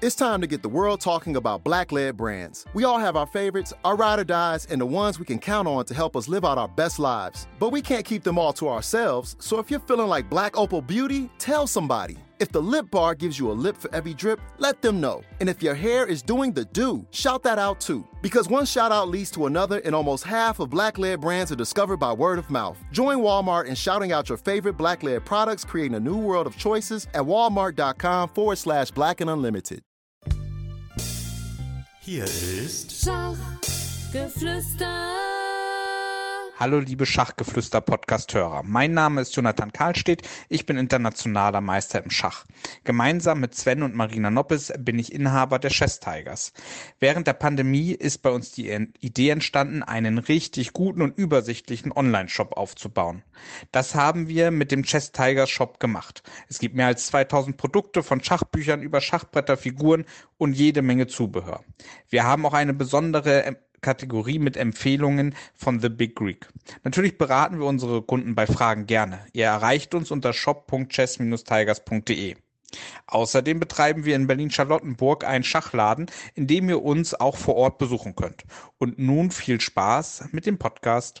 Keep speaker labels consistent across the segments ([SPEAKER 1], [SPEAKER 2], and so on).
[SPEAKER 1] It's time to get the world talking about Black-led brands. We all have our favorites, our ride or dies, and the ones we can count on to help us live out our best lives. But we can't keep them all to ourselves, so if you're feeling like Black Opal Beauty, tell somebody. If the Lip Bar gives you a lip for every drip, let them know. And if your hair is doing the do, shout that out too. Because one shout out leads to another, and almost half of Black-led brands are discovered by word of mouth. Join Walmart in shouting out your favorite Black-led products, creating a new world of choices at walmart.com/Black and Unlimited.
[SPEAKER 2] Hier ist
[SPEAKER 3] Schachgeflüster.
[SPEAKER 4] Hallo liebe Schachgeflüster-Podcast-Hörer, mein Name ist Jonathan Karlstedt, ich bin internationaler Meister im Schach. Gemeinsam mit Sven und Marina Noppes bin ich Inhaber der Chess Tigers. Während der Pandemie ist bei uns die Idee entstanden, einen richtig guten und übersichtlichen Online-Shop aufzubauen. Das haben wir mit dem Chess Tigers Shop gemacht. Es gibt mehr als 2000 Produkte von Schachbüchern über Schachbretter, Figuren und jede Menge Zubehör. Wir haben auch eine besondere Kategorie mit Empfehlungen von The Big Greek. Natürlich beraten wir unsere Kunden bei Fragen gerne. Ihr erreicht uns unter shop.chess-tigers.de. Außerdem betreiben wir in Berlin-Charlottenburg einen Schachladen, in dem ihr uns auch vor Ort besuchen könnt. Und nun viel Spaß mit dem Podcast.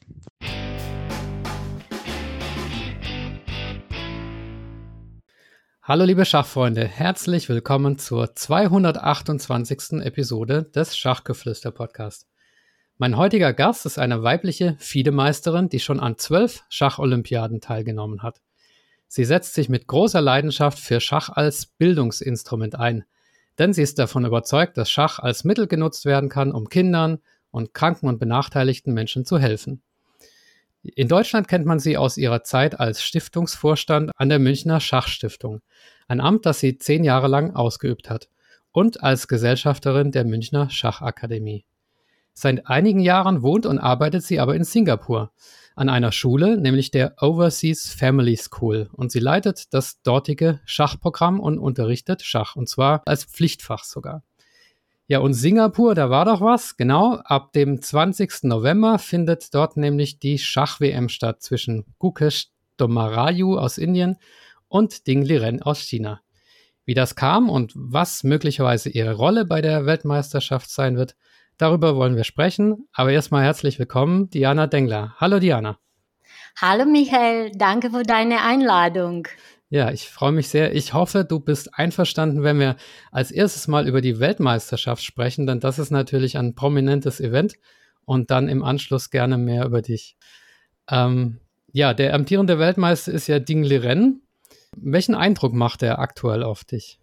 [SPEAKER 5] Hallo liebe Schachfreunde, herzlich willkommen zur 228. Episode des Schachgeflüster-Podcasts. Mein heutiger Gast ist eine weibliche FIDE-Meisterin, die schon an 12 Schacholympiaden teilgenommen hat. Sie setzt sich mit großer Leidenschaft für Schach als Bildungsinstrument ein, denn sie ist davon überzeugt, dass Schach als Mittel genutzt werden kann, um Kindern und kranken und benachteiligten Menschen zu helfen. In Deutschland kennt man sie aus ihrer Zeit als Stiftungsvorstand an der Münchner Schachstiftung, ein Amt, das sie 10 Jahre lang ausgeübt hat, und als Gesellschafterin der Münchner Schachakademie. Seit einigen Jahren wohnt und arbeitet sie aber in Singapur, an einer Schule, nämlich der Overseas Family School, und sie leitet das dortige Schachprogramm und unterrichtet Schach, und zwar als Pflichtfach sogar. Ja, und Singapur, da war doch was, genau, ab dem 20. November findet dort nämlich die Schach-WM statt zwischen Gukesh Domarayu aus Indien und Ding Liren aus China. Wie das kam und was möglicherweise ihre Rolle bei der Weltmeisterschaft sein wird, darüber wollen wir sprechen, aber erstmal herzlich willkommen, Diana Dengler. Hallo Diana.
[SPEAKER 3] Hallo Michael, danke für deine Einladung.
[SPEAKER 5] Ja, ich freue mich sehr. Ich hoffe, du bist einverstanden, wenn wir als erstes mal über die Weltmeisterschaft sprechen, denn das ist natürlich ein prominentes Event und dann im Anschluss gerne mehr über dich. Ja, der amtierende Weltmeister ist ja Ding Liren. Welchen Eindruck macht er aktuell auf dich?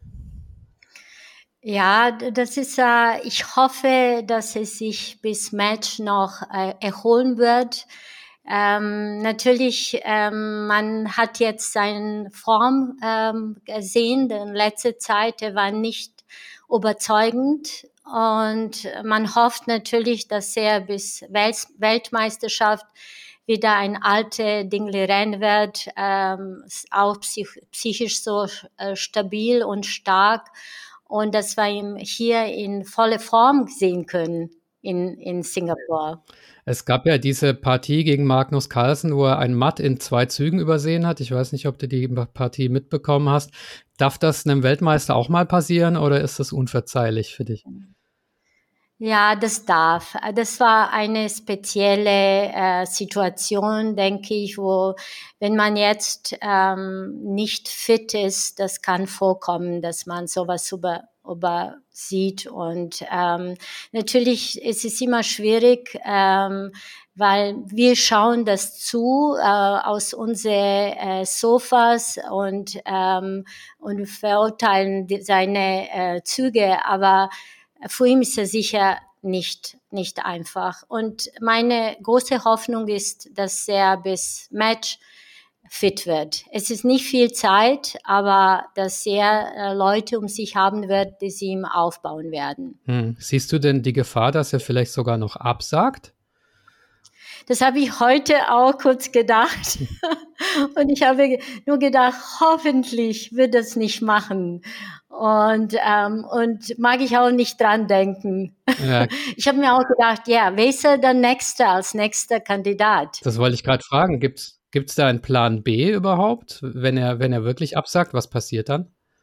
[SPEAKER 3] Ja, das ist, ich hoffe, dass es sich bis Match noch erholen wird. Natürlich, man hat jetzt seine Form gesehen, denn letzte Zeit, er war nicht überzeugend und man hofft natürlich, dass er bis Weltmeisterschaft wieder ein alter Ding Liren wird, auch psychisch so stabil und stark. Und dass wir ihn hier in volle Form sehen können in Singapur.
[SPEAKER 5] Es gab ja diese Partie gegen Magnus Carlsen, wo er ein Matt in 2 Zügen übersehen hat. Ich weiß nicht, ob du die Partie mitbekommen hast. Darf das einem Weltmeister auch mal passieren oder ist das unverzeihlich für dich?
[SPEAKER 3] Ja, das darf. Das war eine spezielle Situation, denke ich, wo, wenn man jetzt nicht fit ist, das kann vorkommen, dass man sowas übersieht. Und natürlich ist es immer schwierig, weil wir schauen das zu aus unseren Sofas und verurteilen seine Züge, aber für ihn ist es sicher nicht einfach. Und meine große Hoffnung ist, dass er bis Match fit wird. Es ist nicht viel Zeit, aber dass er Leute um sich haben wird, die sie ihm aufbauen werden.
[SPEAKER 5] Siehst du denn die Gefahr, dass er vielleicht sogar noch absagt?
[SPEAKER 3] Das habe ich heute auch kurz gedacht. Und ich habe nur gedacht, hoffentlich wird es nicht machen. Und mag ich auch nicht dran denken. Ja. Ich habe mir auch gedacht, ja, wer ist er dann als nächster Kandidat?
[SPEAKER 5] Das wollte ich gerade fragen. Gibt's da einen Plan B überhaupt, wenn er wirklich absagt? Was passiert dann?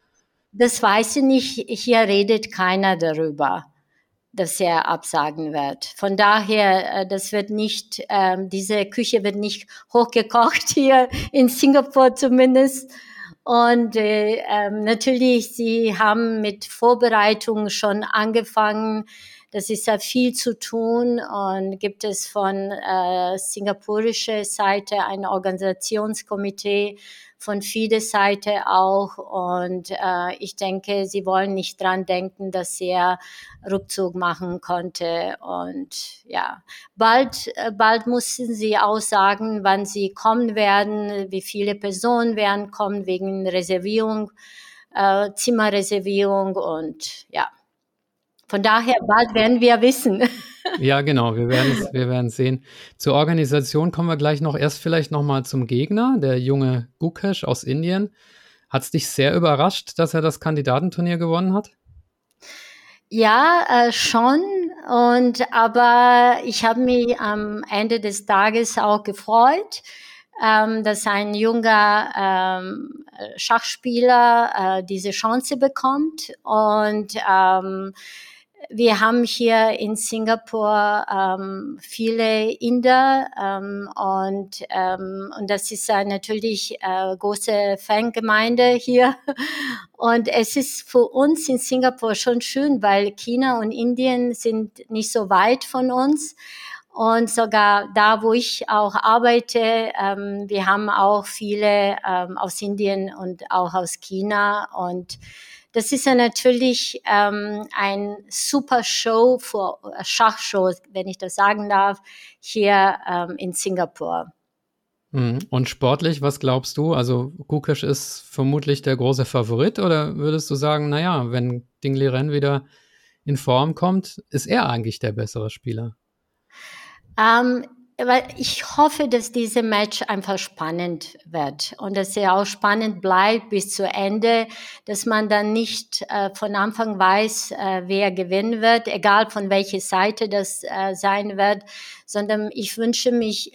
[SPEAKER 3] Das weiß ich nicht. Hier redet keiner darüber, dass er absagen wird. Von daher, das wird nicht, diese Küche wird nicht hochgekocht hier in Singapur zumindest. Und natürlich, sie haben mit Vorbereitungen schon angefangen. Das ist ja viel zu tun und gibt es von singapurischer Seite ein Organisationskomitee, von FIDE-Seite auch. Und ich denke, sie wollen nicht dran denken, dass er Rückzug machen konnte. Und ja, bald mussten sie auch sagen, wann sie kommen werden, wie viele Personen werden kommen wegen Reservierung, Zimmerreservierung und ja. Von daher, bald werden wir wissen.
[SPEAKER 5] Ja, genau, wir werden sehen. Zur Organisation kommen wir gleich noch. Erst vielleicht noch mal zum Gegner, der junge Gukesh aus Indien. Hat es dich sehr überrascht, dass er das Kandidatenturnier gewonnen hat?
[SPEAKER 3] Ja, schon. Aber ich habe mich am Ende des Tages auch gefreut, dass ein junger Schachspieler diese Chance bekommt. Und wir haben hier in Singapur viele Inder und das ist natürlich große Fangemeinde hier. Und es ist für uns in Singapur schon schön, weil China und Indien sind nicht so weit von uns. Und sogar da, wo ich auch arbeite, wir haben auch viele aus Indien und auch aus China. Und das ist ja natürlich ein super Show für Schachshow, wenn ich das sagen darf, hier in Singapur.
[SPEAKER 5] Und sportlich, was glaubst du? Also Gukesh ist vermutlich der große Favorit, oder würdest du sagen, naja, wenn Ding Liren wieder in Form kommt, ist er eigentlich der bessere Spieler?
[SPEAKER 3] Weil ich hoffe, dass diese Match einfach spannend wird und dass er auch spannend bleibt bis zu Ende, dass man dann nicht von Anfang weiß, wer gewinnen wird, egal von welcher Seite das sein wird, sondern ich wünsche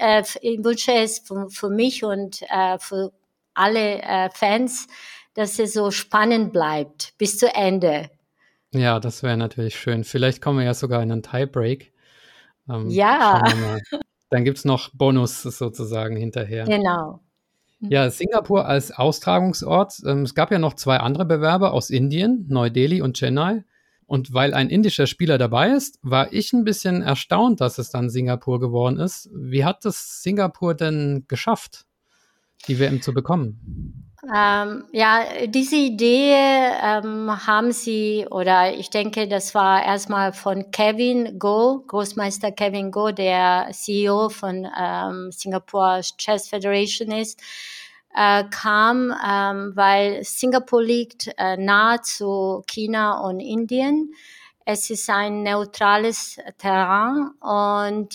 [SPEAKER 3] es für mich und für alle Fans, dass es so spannend bleibt bis zu Ende.
[SPEAKER 5] Ja, das wäre natürlich schön. Vielleicht kommen wir ja sogar in einen Tiebreak.
[SPEAKER 3] Ja.
[SPEAKER 5] Schauen wir mal. Dann gibt es noch Bonus sozusagen hinterher.
[SPEAKER 3] Genau.
[SPEAKER 5] Ja, Singapur als Austragungsort. Es gab ja noch 2 andere Bewerber aus Indien, Neu-Delhi und Chennai. Und weil ein indischer Spieler dabei ist, war ich ein bisschen erstaunt, dass es dann Singapur geworden ist. Wie hat es Singapur denn geschafft, die WM zu bekommen?
[SPEAKER 3] Ja, diese Idee haben sie, oder ich denke, das war erstmal von Kevin Goh, Großmeister Kevin Goh, der CEO von Singapore Chess Federation ist, kam, weil Singapur liegt nahe zu China und Indien. Es ist ein neutrales Terrain und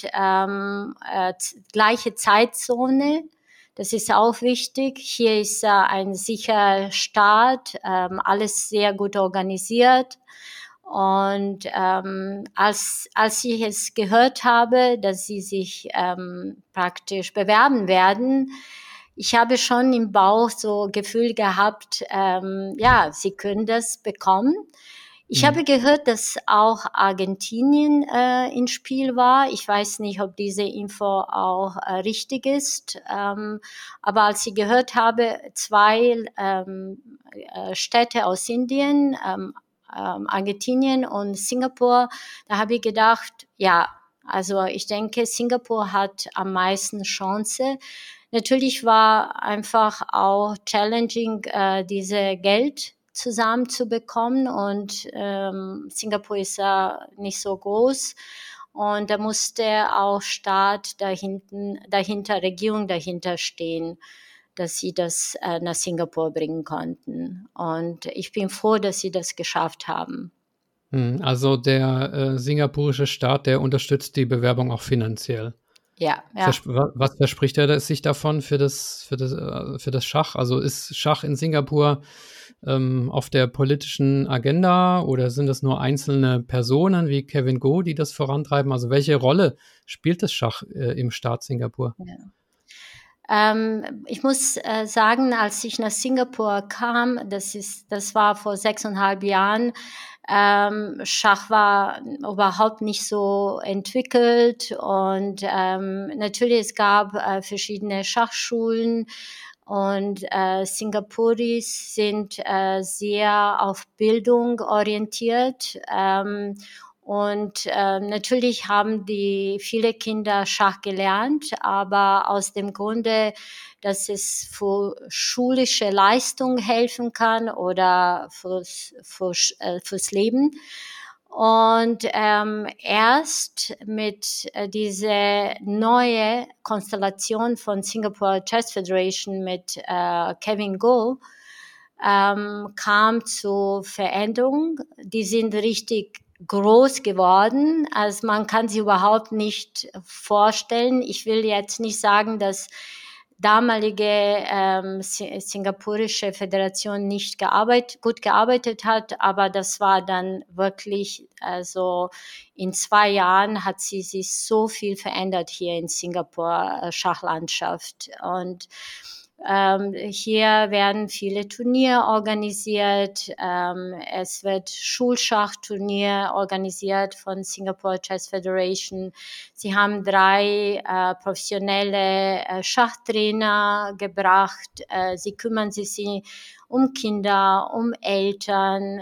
[SPEAKER 3] gleiche Zeitzone. Das ist auch wichtig. Hier ist ein sicherer Staat, alles sehr gut organisiert. Und als ich es gehört habe, dass sie sich praktisch bewerben werden, ich habe schon im Bauch so Gefühl gehabt, ja, sie können das bekommen. Ich habe gehört, dass auch Argentinien ins Spiel war. Ich weiß nicht, ob diese Info auch richtig ist. Aber als ich gehört habe, 2 Städte aus Indien, Argentinien und Singapur, da habe ich gedacht, ja, also ich denke, Singapur hat am meisten Chance. Natürlich war einfach auch challenging, diese Geld zusammenzubekommen und Singapur ist ja nicht so groß und da musste auch Staat dahinter, Regierung dahinter stehen, dass sie das nach Singapur bringen konnten. Und ich bin froh, dass sie das geschafft haben.
[SPEAKER 5] Also der singapurische Staat, der unterstützt die Bewerbung auch finanziell.
[SPEAKER 3] Ja.
[SPEAKER 5] Was verspricht er sich davon für das Schach? Also ist Schach in Singapur auf der politischen Agenda oder sind es nur einzelne Personen wie Kevin Goh, die das vorantreiben? Also welche Rolle spielt das Schach im Staat Singapur?
[SPEAKER 3] Ich muss sagen, als ich nach Singapur kam, das war vor 6,5 Jahren, Schach war überhaupt nicht so entwickelt und natürlich es gab verschiedene Schachschulen und Singapuris sind sehr auf Bildung orientiert. Und natürlich haben die viele Kinder Schach gelernt, aber aus dem Grunde, dass es für schulische Leistung helfen kann oder fürs Leben. Und erst mit dieser neue Konstellation von Singapore Chess Federation mit Kevin Go kam zu Veränderung. Die sind richtig groß geworden. Also man kann sich überhaupt nicht vorstellen. Ich will jetzt nicht sagen, dass damalige singapurische Föderation nicht gut gearbeitet hat, aber das war dann wirklich, also in 2 Jahren hat sie sich so viel verändert hier in Singapur Schachlandschaft. Und hier werden viele Turniere organisiert. Es wird Schulschachturnier organisiert von Singapore Chess Federation. Sie haben 3 professionelle Schachtrainer gebracht. Sie kümmern sich um Kinder, um Eltern,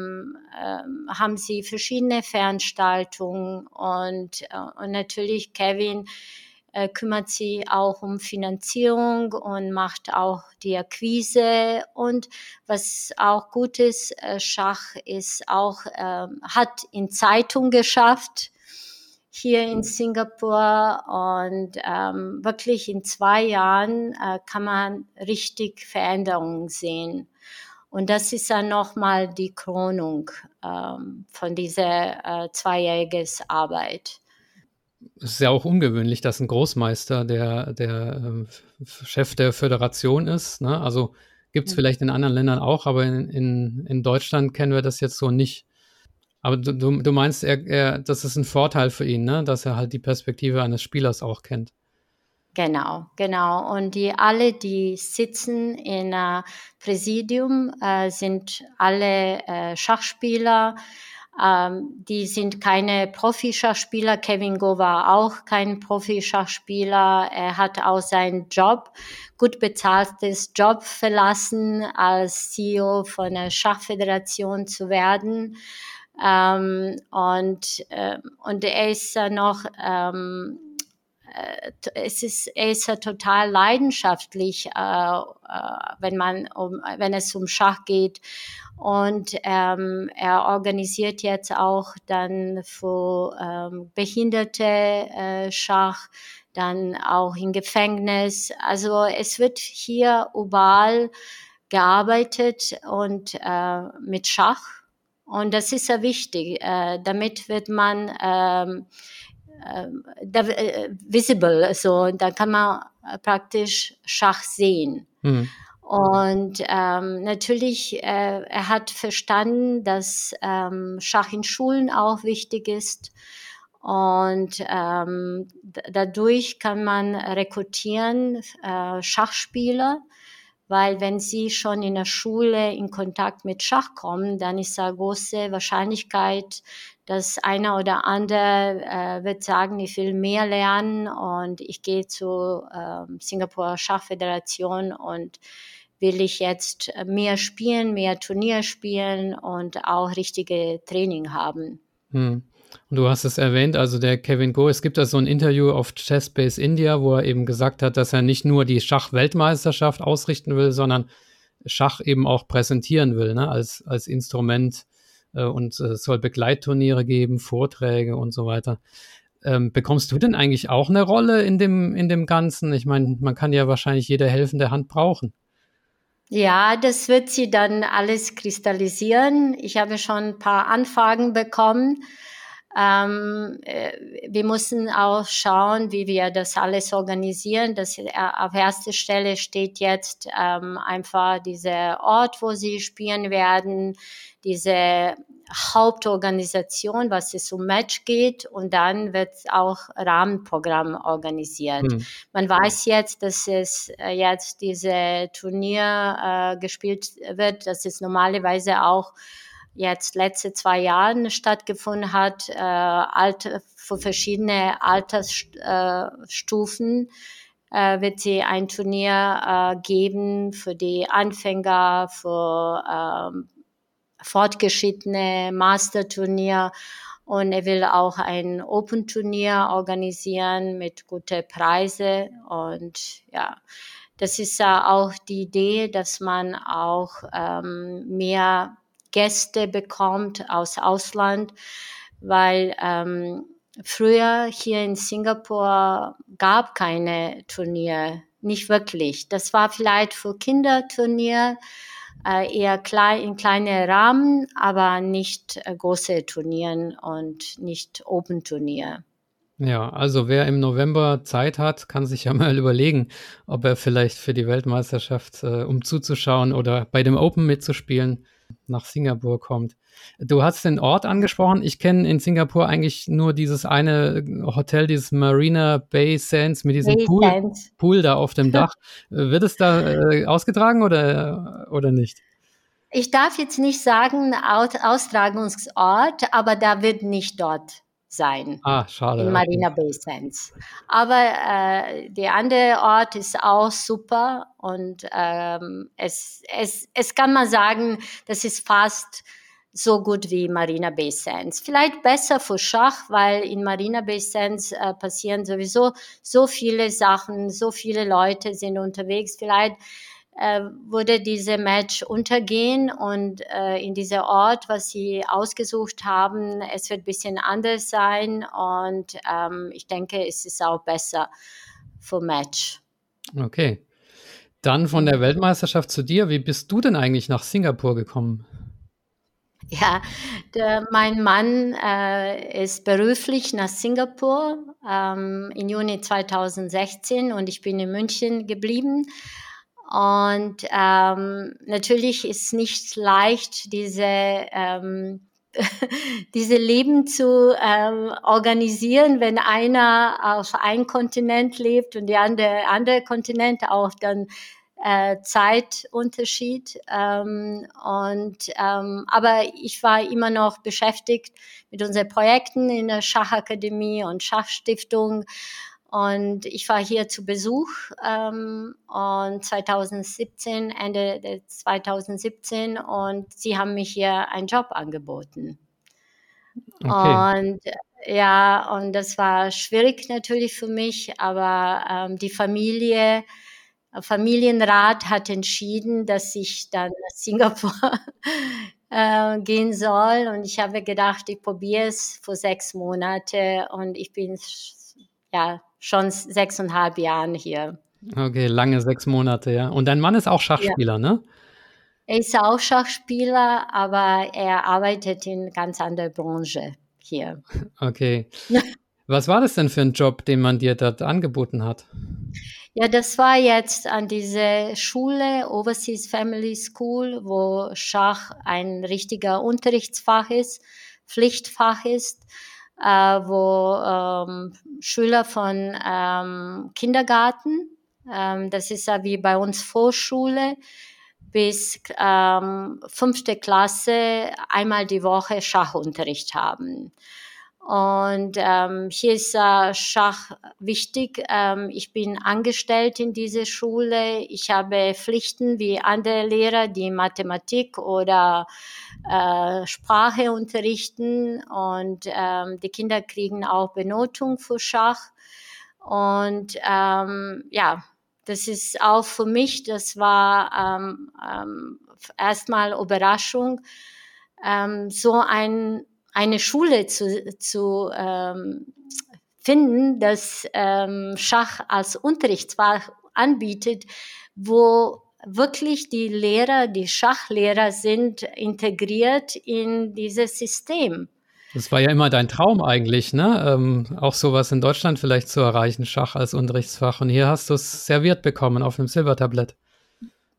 [SPEAKER 3] haben sie verschiedene Veranstaltungen und natürlich Kevin kümmert sich auch um Finanzierung und macht auch die Akquise. Und was auch gut ist, Schach ist auch, hat in Zeitung geschafft hier in Singapur und wirklich in 2 Jahren kann man richtig Veränderungen sehen. Und das ist dann nochmal die Krönung von dieser 2-jährigen Arbeit.
[SPEAKER 5] Es ist ja auch ungewöhnlich, dass ein Großmeister der Chef der Föderation ist. Ne? Also gibt es vielleicht in anderen Ländern auch, aber in Deutschland kennen wir das jetzt so nicht. Aber du meinst, das ist ein Vorteil für ihn, ne? Dass er halt die Perspektive eines Spielers auch kennt.
[SPEAKER 3] Genau. Und die sitzen in Präsidium, sind alle Schachspieler. Die sind keine Profi-Schachspieler. Kevin Go war auch kein Profi-Schachspieler. Er hat auch seinen Job, gut bezahltes Job verlassen, als CEO von einer Schachföderation zu werden. Und er ist noch er ist ja total leidenschaftlich, wenn es um Schach geht. Und er organisiert jetzt auch dann für Behinderte Schach, dann auch im Gefängnis. Also es wird hier überall gearbeitet und mit Schach. Und das ist ja wichtig. Damit wird man visible, also da kann man praktisch Schach sehen. Und natürlich, er hat verstanden, dass Schach in Schulen auch wichtig ist. Und dadurch kann man rekrutieren Schachspieler, weil wenn sie schon in der Schule in Kontakt mit Schach kommen, dann ist eine große Wahrscheinlichkeit, dass einer oder andere wird sagen, ich will mehr lernen und ich gehe zur Singapur Schachföderation und will ich jetzt mehr spielen, mehr Turnier spielen und auch richtige Training haben.
[SPEAKER 5] Und du hast es erwähnt, also der Kevin Go, es gibt da so ein Interview auf Chessbase India, wo er eben gesagt hat, dass er nicht nur die Schach-Weltmeisterschaft ausrichten will, sondern Schach eben auch präsentieren will, ne, als Instrument, und es soll Begleitturniere geben, Vorträge und so weiter. Bekommst du denn eigentlich auch eine Rolle in dem Ganzen? Ich meine, man kann ja wahrscheinlich jede helfende Hand brauchen.
[SPEAKER 3] Ja, das wird sie dann alles kristallisieren. Ich habe schon ein paar Anfragen bekommen. Wir müssen auch schauen, wie wir das alles organisieren. Auf erster Stelle steht jetzt einfach dieser Ort, wo sie spielen werden, diese Hauptorganisation, was es um Match geht, und dann wird auch Rahmenprogramm organisiert. Man weiß jetzt, dass es jetzt diese Turnier gespielt wird, dass es normalerweise auch jetzt letzte 2 Jahre stattgefunden hat, für verschiedene Altersstufen. Wird sie ein Turnier geben für die Anfänger, für Fortgeschrittene, Masterturnier, und er will auch ein Open-Turnier organisieren mit guten Preisen. Und ja, das ist ja auch die Idee, dass man auch mehr Gäste bekommt aus Ausland, weil früher hier in Singapur gab keine Turnier, nicht wirklich. Das war vielleicht für Kinderturnier, eher in kleinen Rahmen, aber nicht große Turnieren und nicht Open-Turnier.
[SPEAKER 5] Ja, also wer im November Zeit hat, kann sich ja mal überlegen, ob er vielleicht für die Weltmeisterschaft, um zuzuschauen oder bei dem Open mitzuspielen, nach Singapur kommt. Du hast den Ort angesprochen. Ich kenne in Singapur eigentlich nur dieses eine Hotel, dieses Marina Bay Sands mit diesem Pool da auf dem Dach. Wird es da ausgetragen oder nicht?
[SPEAKER 3] Ich darf jetzt nicht sagen Austragungsort, aber da wird nicht dort sein.
[SPEAKER 5] Schade.
[SPEAKER 3] In Marina Bay Sands. Aber der andere Ort ist auch super, und es kann man sagen, das ist fast so gut wie Marina Bay Sands. Vielleicht besser für Schach, weil in Marina Bay Sands passieren sowieso so viele Sachen, so viele Leute sind unterwegs. Vielleicht würde diese Match untergehen, und in dieser Ort, was sie ausgesucht haben, es wird ein bisschen anders sein, und ich denke, es ist auch besser für Match.
[SPEAKER 5] Okay. Dann von der Weltmeisterschaft zu dir. Wie bist du denn eigentlich nach Singapur gekommen?
[SPEAKER 3] Ja, mein Mann ist beruflich nach Singapur im Juni 2016, und ich bin in München geblieben. Und natürlich ist es nicht leicht, diese Leben zu organisieren, wenn einer auf einem Kontinent lebt und der andere Kontinent auch dann Zeitunterschied. Aber ich war immer noch beschäftigt mit unseren Projekten in der Schachakademie und Schachstiftung. Und ich war hier zu Besuch und Ende 2017, und sie haben mich hier einen Job angeboten.
[SPEAKER 5] Okay.
[SPEAKER 3] Und und das war schwierig natürlich für mich, aber die Familienrat hat entschieden, dass ich dann nach Singapur gehen soll, und ich habe gedacht, ich probiere es für 6 Monate, und ich bin schon 6,5 Jahren hier.
[SPEAKER 5] Okay, lange 6 Monate, ja. Und dein Mann ist auch Schachspieler, ne?
[SPEAKER 3] Er ist auch Schachspieler, aber er arbeitet in ganz anderer Branche hier.
[SPEAKER 5] Okay. Was war das denn für ein Job, den man dir dort angeboten hat?
[SPEAKER 3] Ja, das war jetzt an diese Schule, Overseas Family School, wo Schach ein richtiger Unterrichtsfach ist, Pflichtfach ist, wo Schüler von Kindergarten, das ist ja wie bei uns Vorschule, bis 5. Klasse einmal die Woche Schachunterricht haben. Und hier ist Schach wichtig. Ich bin angestellt in dieser Schule. Ich habe Pflichten wie andere Lehrer, die Mathematik oder Sprache unterrichten. Und die Kinder kriegen auch Benotung für Schach. Und das ist auch für mich, das war erstmal Überraschung, so eine Schule zu finden, das Schach als Unterrichtsfach anbietet, wo wirklich die Lehrer, die Schachlehrer sind integriert in dieses System.
[SPEAKER 5] Das war ja immer dein Traum eigentlich, ne? Auch sowas in Deutschland vielleicht zu erreichen, Schach als Unterrichtsfach. Und hier hast du es serviert bekommen auf einem Silbertablett.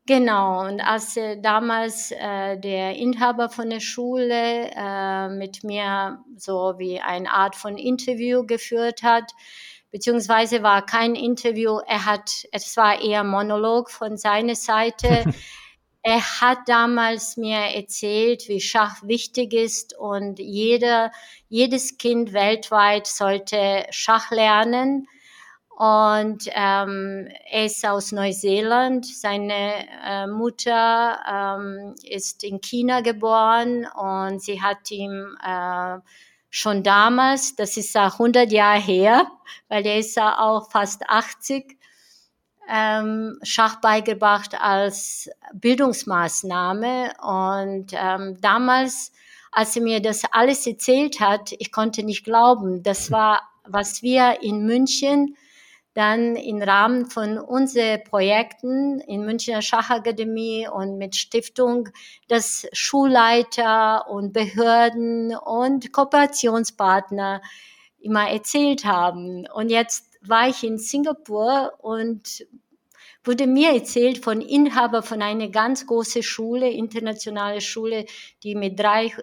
[SPEAKER 3] Genau, und als damals der Inhaber von der Schule mit mir so wie eine Art von Interview geführt hat, beziehungsweise war kein Interview, es war eher Monolog von seiner Seite. Er hat damals mir erzählt, wie Schach wichtig ist und jedes Kind weltweit sollte Schach lernen. Und er ist aus Neuseeland. Seine Mutter ist in China geboren und sie hat ihm schon damals, das ist auch 100 Jahre her, weil er ist ja auch fast 80, Schach beigebracht als Bildungsmaßnahme. Und damals, als er mir das alles erzählt hat, ich konnte nicht glauben. Das war, was wir in München dann im Rahmen von unseren Projekten in Münchner Schachakademie und mit Stiftung, dass Schulleiter und Behörden und Kooperationspartner immer erzählt haben. Und jetzt war ich in Singapur und wurde mir erzählt von Inhaber von einer ganz großen Schule, internationale Schule, die mit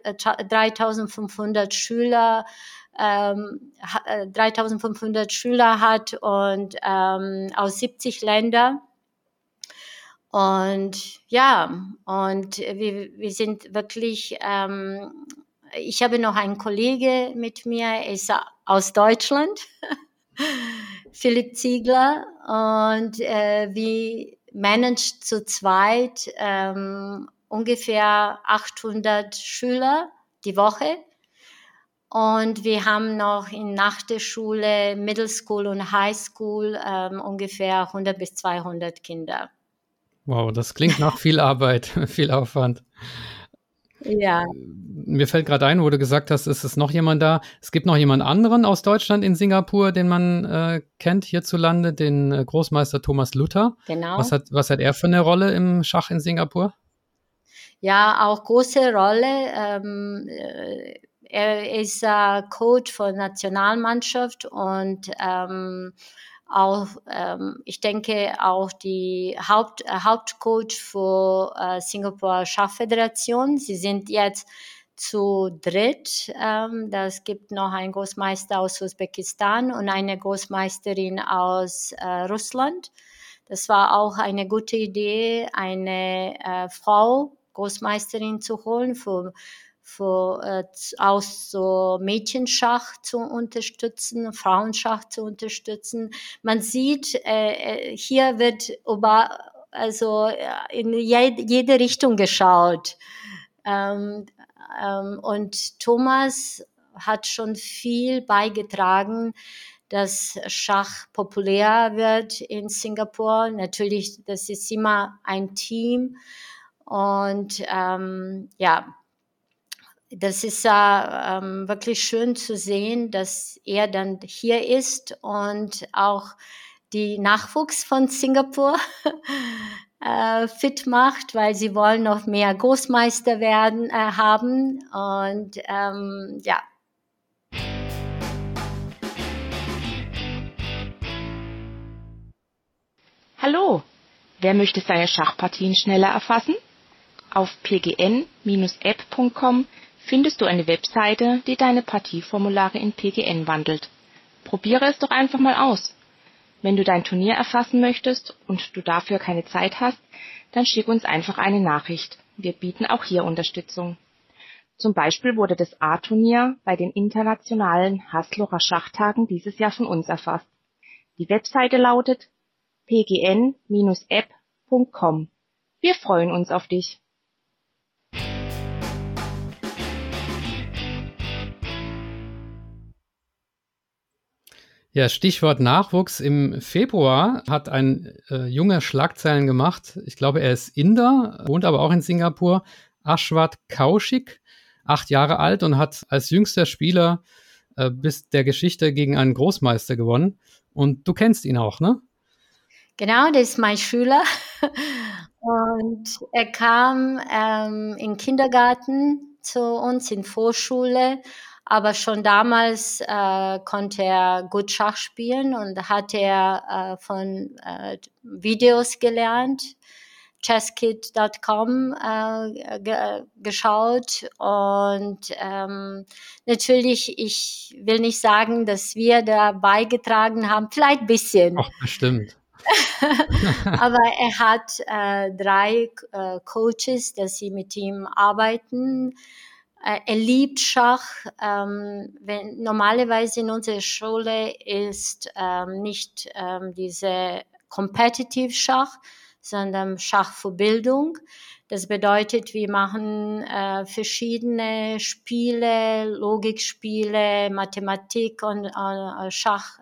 [SPEAKER 3] 3.500 Schüler hat und aus 70 Ländern. Und ja, und wir sind wirklich, ich habe noch einen Kollege mit mir, er ist aus Deutschland, Philipp Ziegler, und wir managen zu zweit ungefähr 800 Schüler die Woche. Und wir haben noch nach der Schule, Middle School und High School ungefähr 100 bis 200 Kinder.
[SPEAKER 5] Wow, das klingt nach viel Arbeit, viel Aufwand.
[SPEAKER 3] Ja.
[SPEAKER 5] Mir fällt gerade ein, wo du gesagt hast, ist es noch jemand da? Es gibt noch jemand anderen aus Deutschland in Singapur, den man kennt hierzulande, den Großmeister Thomas Luther.
[SPEAKER 3] Genau.
[SPEAKER 5] Was hat er für eine Rolle im Schach in Singapur?
[SPEAKER 3] Ja, auch große Rolle. Er ist Coach von Nationalmannschaft und auch, ich denke, auch die Hauptcoach für Singapur Schachföderation. Sie sind jetzt zu dritt. Das gibt noch einen Großmeister aus Usbekistan und eine Großmeisterin aus Russland. Das war auch eine gute Idee, eine Frau Großmeisterin zu holen aus so Mädchenschach zu unterstützen, Frauenschach zu unterstützen. Man sieht, hier wird in jede Richtung geschaut. Und Thomas hat schon viel beigetragen, dass Schach populär wird in Singapur. Natürlich, das ist immer ein Team. Und ja, das ist wirklich schön zu sehen, dass er dann hier ist und auch die Nachwuchs von Singapur fit macht, weil sie wollen noch mehr Großmeister haben. Und ja.
[SPEAKER 2] Hallo, wer möchte seine Schachpartien schneller erfassen? Auf pgn-app.com findest du eine Webseite, die deine Partieformulare in PGN wandelt. Probiere es doch einfach mal aus. Wenn du dein Turnier erfassen möchtest und du dafür keine Zeit hast, dann schick uns einfach eine Nachricht. Wir bieten auch hier Unterstützung. Zum Beispiel wurde das A-Turnier bei den internationalen Haslocher Schachtagen dieses Jahr von uns erfasst. Die Webseite lautet pgn-app.com. Wir freuen uns auf dich.
[SPEAKER 5] Ja, Stichwort Nachwuchs. Im Februar hat ein junger Schlagzeilen gemacht. Ich glaube, er ist Inder, wohnt aber auch in Singapur. Ashwat Kaushik, 8 Jahre alt und hat als jüngster Spieler bis der Geschichte gegen einen Großmeister gewonnen. Und du kennst ihn auch, ne?
[SPEAKER 3] Genau, das ist mein Schüler. Und er kam im Kindergarten zu uns, in Vorschule. Aber schon damals konnte er gut Schach spielen und hat er von Videos gelernt. chesskit.com geschaut und natürlich, ich will nicht sagen, dass wir da beigetragen haben, vielleicht ein bisschen.
[SPEAKER 5] Ach, bestimmt.
[SPEAKER 3] Aber er hat 3 Coaches, dass sie mit ihm arbeiten. Er liebt Schach. Normalerweise in unserer Schule ist nicht diese Competitive Schach, sondern Schach für Bildung. Das bedeutet, wir machen verschiedene Spiele, Logikspiele, Mathematik und Schach.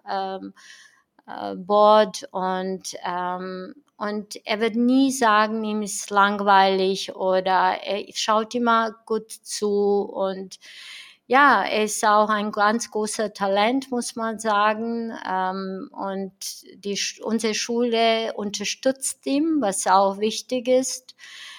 [SPEAKER 3] Board und er wird nie sagen, ihm ist langweilig oder er schaut immer gut zu und ja, er ist auch ein ganz großer Talent, muss man sagen, und unsere Schule unterstützt ihn, was auch wichtig ist.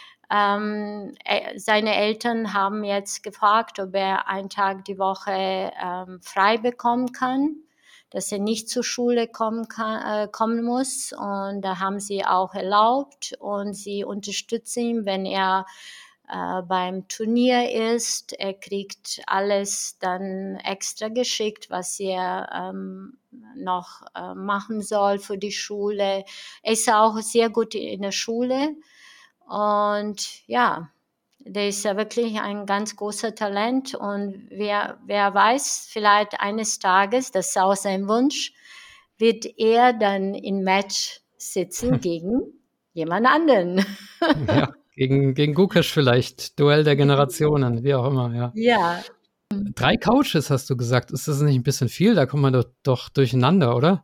[SPEAKER 3] Seine Eltern haben jetzt gefragt, ob er einen Tag die Woche frei bekommen kann, dass er nicht zur Schule kommen muss. Und da haben sie auch erlaubt und sie unterstützen ihn, wenn er beim Turnier ist. Er kriegt alles dann extra geschickt, was er noch machen soll für die Schule. Er ist auch sehr gut in der Schule und ja, der ist ja wirklich ein ganz großer Talent und wer weiß, vielleicht eines Tages, das ist auch sein Wunsch, wird er dann im Match sitzen gegen jemand anderen.
[SPEAKER 5] Ja, gegen Gukesh vielleicht, Duell der Generationen, wie auch immer, ja.
[SPEAKER 3] Ja.
[SPEAKER 5] 3 Coaches hast du gesagt, ist das nicht ein bisschen viel? Da kommt man doch durcheinander, oder?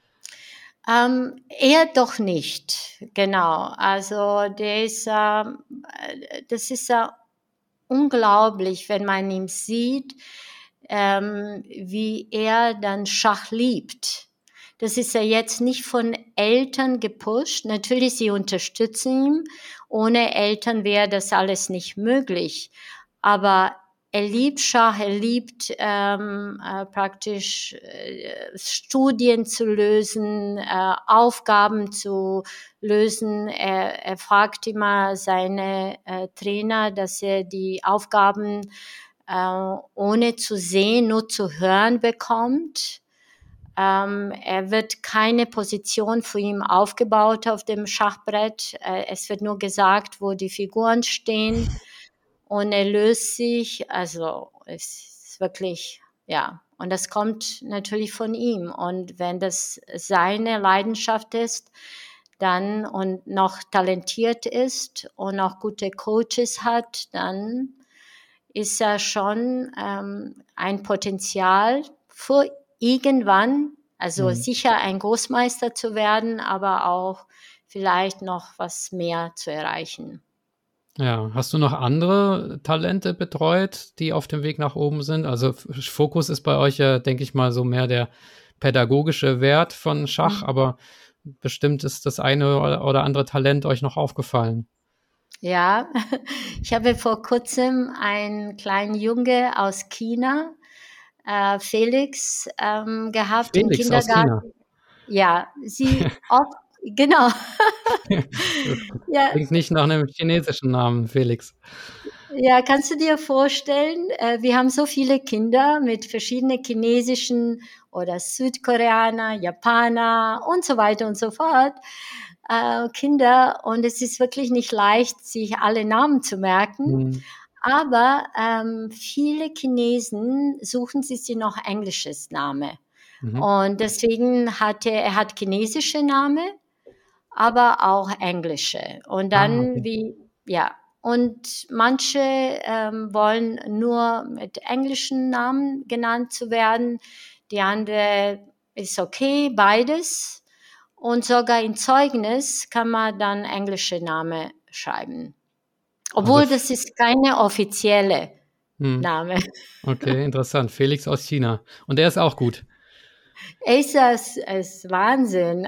[SPEAKER 3] Er doch nicht, genau. Also der ist, das ist ja unglaublich, wenn man ihn sieht, wie er dann Schach liebt. Das ist ja jetzt nicht von Eltern gepusht. Natürlich, sie unterstützen ihn. Ohne Eltern wäre das alles nicht möglich. Aber er liebt Schach, er liebt praktisch Studien zu lösen, Aufgaben zu lösen. Er fragt immer seine Trainer, dass er die Aufgaben ohne zu sehen, nur zu hören bekommt. Er wird keine Position für ihn aufgebaut auf dem Schachbrett. Es wird nur gesagt, wo die Figuren stehen. Und er löst sich, also es ist wirklich, ja, und das kommt natürlich von ihm. Und wenn das seine Leidenschaft ist, dann und noch talentiert ist und auch gute Coaches hat, dann ist er schon ein Potenzial für irgendwann, also sicher ein Großmeister zu werden, aber auch vielleicht noch was mehr zu erreichen.
[SPEAKER 5] Ja, hast du noch andere Talente betreut, die auf dem Weg nach oben sind? Also Fokus ist bei euch ja, denke ich mal, so mehr der pädagogische Wert von Schach, aber bestimmt ist das eine oder andere Talent euch noch aufgefallen.
[SPEAKER 3] Ja, ich habe vor kurzem einen kleinen Junge aus China, Felix, gehabt im
[SPEAKER 5] Felix aus
[SPEAKER 3] Kindergarten.
[SPEAKER 5] China.
[SPEAKER 3] Ja, sie oft, genau. Ja,
[SPEAKER 5] Klingt nicht nach einem chinesischen Namen, Felix.
[SPEAKER 3] ja, kannst du dir vorstellen, wir haben so viele Kinder mit verschiedenen chinesischen oder Südkoreaner, Japaner und so weiter und so fort. Kinder, und es ist wirklich nicht leicht, sich alle Namen zu merken. Aber viele Chinesen suchen sich noch englisches Name. Und deswegen hat er hat chinesische Namen, aber auch englische. Und dann und manche wollen nur mit englischen Namen genannt zu werden. Die andere ist okay, beides. Und sogar in Zeugnis kann man dann englische Namen schreiben. Obwohl das ist keine offizielle Name.
[SPEAKER 5] Okay, interessant. Felix aus China. Und er ist auch gut.
[SPEAKER 3] Es ist Wahnsinn.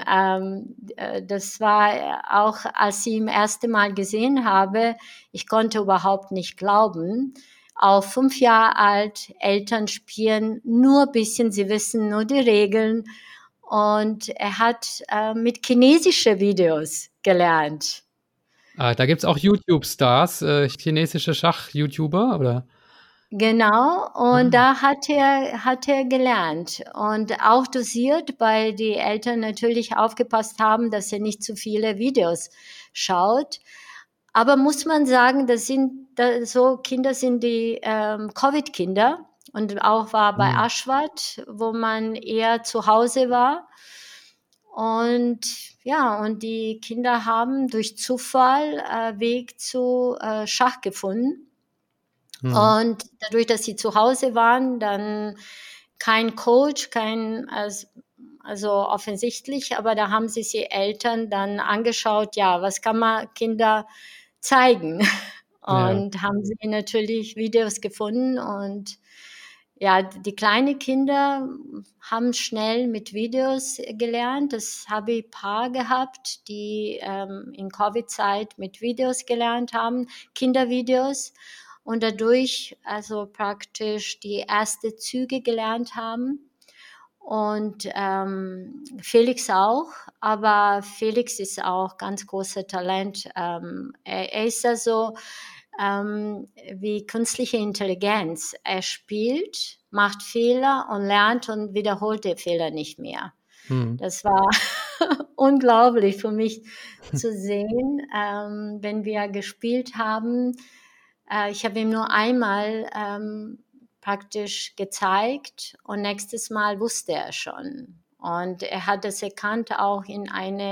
[SPEAKER 3] Das war auch, als ich ihn das erste Mal gesehen habe, ich konnte überhaupt nicht glauben. Auch 5 Jahre alt, Eltern spielen nur ein bisschen, sie wissen nur die Regeln. Und er hat mit chinesischen Videos gelernt.
[SPEAKER 5] Da gibt es auch YouTube-Stars, chinesische Schach-YouTuber, oder?
[SPEAKER 3] Genau,
[SPEAKER 5] Ah,
[SPEAKER 3] und da hat er gelernt und auch dosiert, weil die Eltern natürlich aufgepasst haben, dass er nicht zu viele Videos schaut. Aber muss man sagen, so Kinder sind die Covid-Kinder und auch war bei
[SPEAKER 5] hm.
[SPEAKER 3] Aschwat, wo man eher zu Hause war. Und ja, und die Kinder haben durch Zufall Weg zu Schach gefunden.
[SPEAKER 5] Hm.
[SPEAKER 3] Und dadurch, dass sie zu Hause waren, dann kein Coach, also offensichtlich, aber da haben sich die Eltern dann angeschaut, ja, was kann man Kinder zeigen?
[SPEAKER 5] Ja.
[SPEAKER 3] Und haben sie natürlich Videos gefunden und ja, die kleinen Kinder haben schnell mit Videos gelernt. Das habe ich ein paar gehabt, die in Covid-Zeit mit Videos gelernt haben, Kindervideos und dadurch also praktisch die ersten Züge gelernt haben. Und Felix auch, aber Felix ist auch ganz großer Talent. Er ist also wie künstliche Intelligenz. Er spielt, macht Fehler und lernt und wiederholt die Fehler nicht mehr.
[SPEAKER 5] Hm.
[SPEAKER 3] Das war unglaublich für mich zu sehen, wenn wir gespielt haben. Ich habe ihm nur einmal praktisch gezeigt und nächstes Mal wusste er schon. Und er hat es erkannt auch in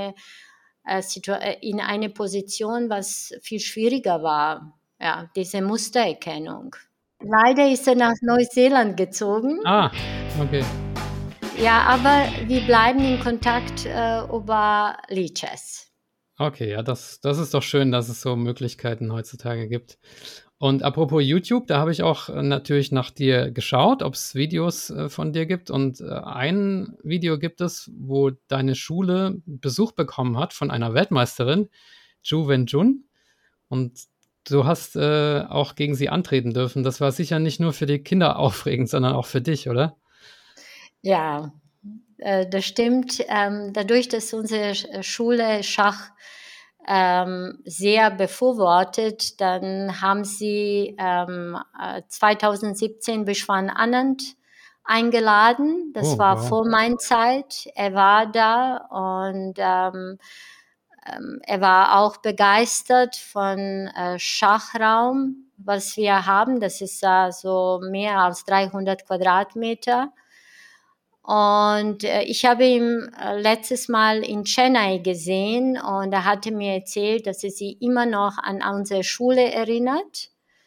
[SPEAKER 3] eine Position, was viel schwieriger war. Ja, diese Mustererkennung. Leider ist er nach Neuseeland gezogen.
[SPEAKER 5] Ah, okay.
[SPEAKER 3] Ja, aber wir bleiben in Kontakt über Lichess.
[SPEAKER 5] Okay, ja, das ist doch schön, dass es so Möglichkeiten heutzutage gibt. Und apropos YouTube, da habe ich auch natürlich nach dir geschaut, ob es Videos von dir gibt. Und ein Video gibt es, wo deine Schule Besuch bekommen hat von einer Weltmeisterin, Zhu Wenjun. Und du hast auch gegen sie antreten dürfen. Das war sicher nicht nur für die Kinder aufregend, sondern auch für dich, oder?
[SPEAKER 3] Ja, das stimmt. Dadurch, dass unsere Schule Schach sehr befürwortet, dann haben sie 2017 Vishwan Anand eingeladen. Das
[SPEAKER 5] Oh,
[SPEAKER 3] war
[SPEAKER 5] wow.
[SPEAKER 3] vor meiner Zeit. Er war da und er war auch begeistert von Schachraum, was wir haben. Das ist so mehr als 300 Quadratmeter. Und ich habe ihn letztes Mal in Chennai gesehen und er hatte mir erzählt, dass er sich immer noch an unsere Schule erinnert.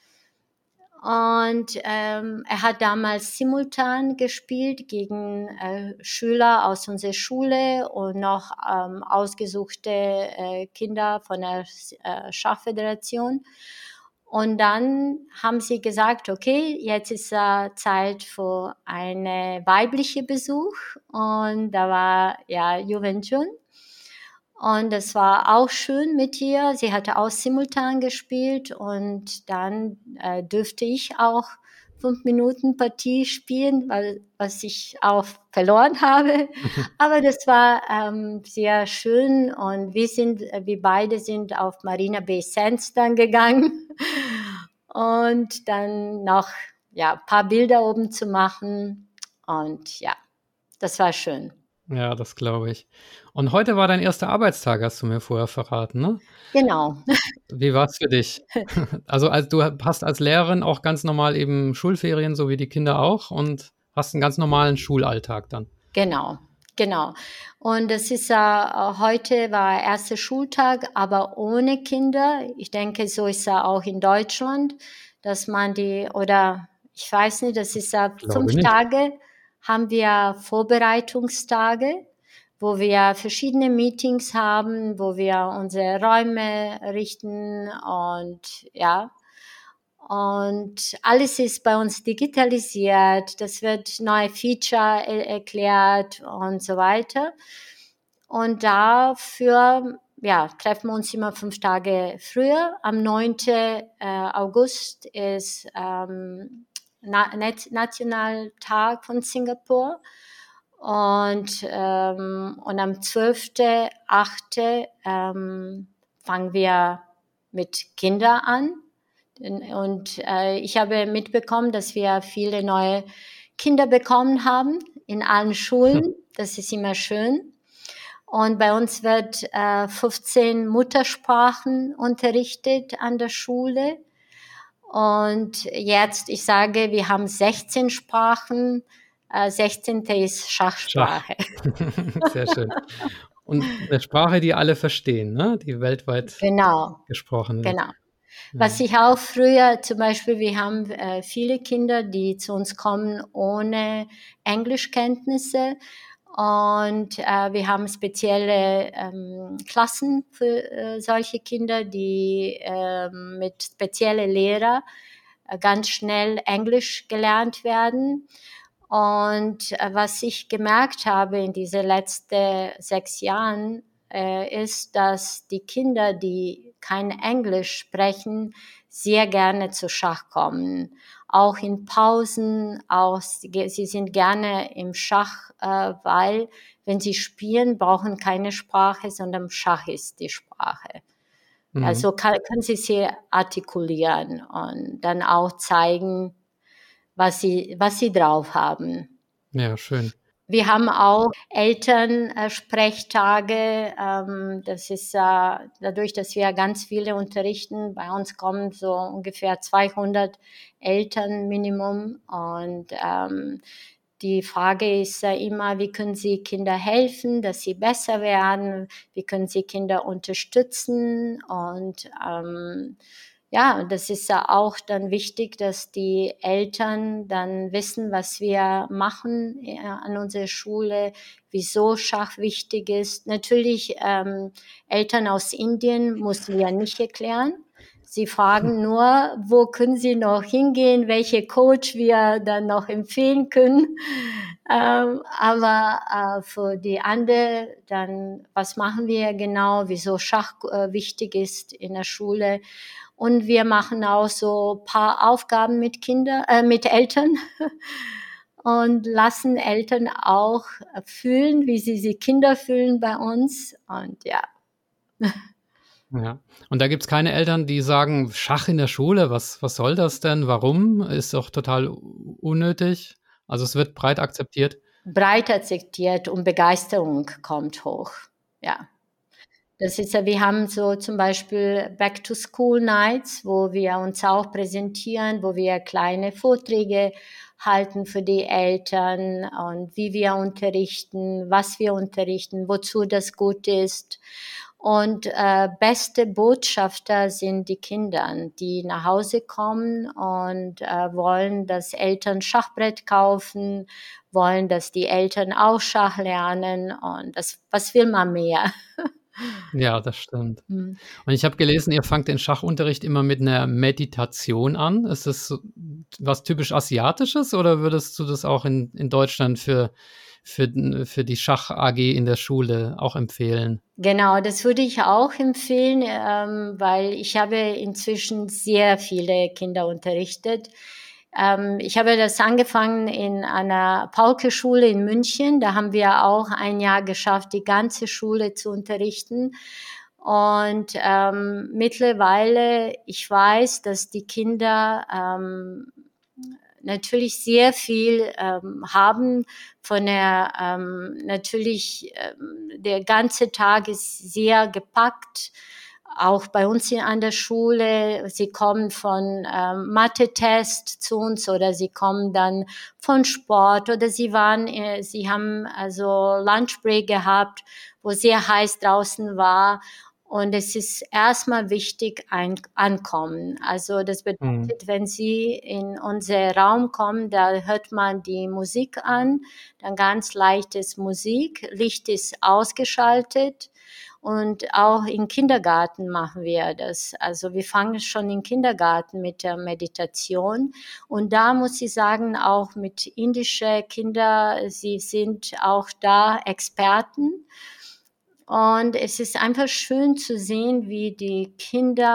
[SPEAKER 3] Und er hat damals simultan gespielt gegen Schüler aus unserer Schule und noch ausgesuchte Kinder von der Schachföderation. Und dann haben sie gesagt, okay, jetzt ist Zeit für einen weiblichen Besuch. Und da war ja Juventus. Und das war auch schön mit ihr. Sie hatte auch simultan gespielt und dann dürfte ich auch 5 Minuten Partie spielen, was ich auch verloren habe. Aber das war sehr schön und wir beide sind auf Marina Bay Sands dann gegangen und dann noch ja, ein paar Bilder oben zu machen und ja, das war schön.
[SPEAKER 5] Ja, das glaube ich. Und heute war dein erster Arbeitstag, hast du mir vorher verraten, ne?
[SPEAKER 3] Genau.
[SPEAKER 5] Wie war es für dich? Also du hast als Lehrerin auch ganz normal eben Schulferien, so wie die Kinder auch, und hast einen ganz normalen Schulalltag dann.
[SPEAKER 3] Genau, genau. Und das ist heute war erster Schultag, aber ohne Kinder. Ich denke, so ist auch in Deutschland, dass man oder ich weiß nicht, das ist
[SPEAKER 5] Glaube
[SPEAKER 3] 5
[SPEAKER 5] nicht.
[SPEAKER 3] Tage haben wir Vorbereitungstage, wo wir verschiedene Meetings haben, wo wir unsere Räume richten und ja. Und alles ist bei uns digitalisiert, das wird neue Feature erklärt und so weiter. Und dafür ja, treffen wir uns immer 5 Tage früher. Am 9. August ist Nationaltag von Singapur. Und am 12.8. Fangen wir mit Kindern an. Und ich habe mitbekommen, dass wir viele neue Kinder bekommen haben in allen Schulen. Das ist immer schön. Und bei uns wird 15 Muttersprachen unterrichtet an der Schule. Und jetzt, ich sage, wir haben 16 Sprachen. 16. ist Schachsprache.
[SPEAKER 5] Sehr schön. Und eine Sprache, die alle verstehen, ne? Die weltweit gesprochen wird.
[SPEAKER 3] Genau. Was ich auch früher, zum Beispiel, wir haben viele Kinder, die zu uns kommen ohne Englischkenntnisse. Und wir haben spezielle Klassen für solche Kinder, die mit speziellen Lehrern ganz schnell Englisch gelernt werden. Und was ich gemerkt habe in diesen letzten 6 Jahren, ist, dass die Kinder, die kein Englisch sprechen, sehr gerne zu Schach kommen. Auch in Pausen, sie sind gerne im Schach, weil wenn sie spielen, brauchen keine Sprache, sondern Schach ist die Sprache.
[SPEAKER 5] Mhm.
[SPEAKER 3] Also können sie sehr artikulieren und dann auch zeigen, was sie drauf haben.
[SPEAKER 5] Ja, schön.
[SPEAKER 3] Wir haben auch Elternsprechtage. Das ist dadurch, dass wir ganz viele unterrichten. Bei uns kommen so ungefähr 200 Eltern Minimum. Und die Frage ist immer, wie können Sie Kinder helfen, dass sie besser werden? Wie können Sie Kinder unterstützen? Und ja, das ist ja auch dann wichtig, dass die Eltern dann wissen, was wir machen an unserer Schule, wieso Schach wichtig ist. Natürlich, Eltern aus Indien müssen wir nicht erklären. Sie fragen nur, wo können sie noch hingehen, welche Coach wir dann noch empfehlen können. Aber für die anderen, dann, was machen wir genau, wieso Schach wichtig ist in der Schule. Und wir machen auch so ein paar Aufgaben mit Eltern und lassen Eltern auch fühlen, wie sie Kinder fühlen bei uns. Und ja.
[SPEAKER 5] Ja. Und da gibt's keine Eltern, die sagen, Schach in der Schule, was soll das denn? Warum? Ist doch total unnötig. Also es wird breit akzeptiert.
[SPEAKER 3] Breit akzeptiert und Begeisterung kommt hoch. Ja. Das ist ja, wir haben so zum Beispiel Back-to-School-Nights, wo wir uns auch präsentieren, wo wir kleine Vorträge halten für die Eltern und wie wir unterrichten, was wir unterrichten, wozu das gut ist. Und beste Botschafter sind die Kinder, die nach Hause kommen und wollen, dass Eltern Schachbrett kaufen, wollen, dass die Eltern auch Schach lernen und was will man mehr?
[SPEAKER 5] Ja, das stimmt. Und ich habe gelesen, ihr fangt den Schachunterricht immer mit einer Meditation an. Ist das was typisch Asiatisches oder würdest du das auch in Deutschland für die Schach-AG in der Schule auch empfehlen?
[SPEAKER 3] Genau, das würde ich auch empfehlen, weil ich habe inzwischen sehr viele Kinder unterrichtet. Ich habe das angefangen in einer Paulke-Schule in München. Da haben wir auch ein Jahr geschafft, die ganze Schule zu unterrichten. Und mittlerweile, ich weiß, dass die Kinder natürlich sehr viel haben von der, der ganze Tag ist sehr gepackt. Auch bei uns an der Schule, sie kommen von Mathe-Test zu uns oder sie kommen dann von Sport oder sie haben also Lunchbreak gehabt, wo sehr heiß draußen war. Und es ist erstmal wichtig, ankommen. Also das bedeutet, wenn Sie in unseren Raum kommen, da hört man die Musik an, dann ganz leichtes Musik, Licht ist ausgeschaltet. Und auch im Kindergarten machen wir das. Also wir fangen schon im Kindergarten mit der Meditation. Und da muss ich sagen, auch mit indischen Kindern, sie sind auch da Experten. Und es ist einfach schön zu sehen, wie die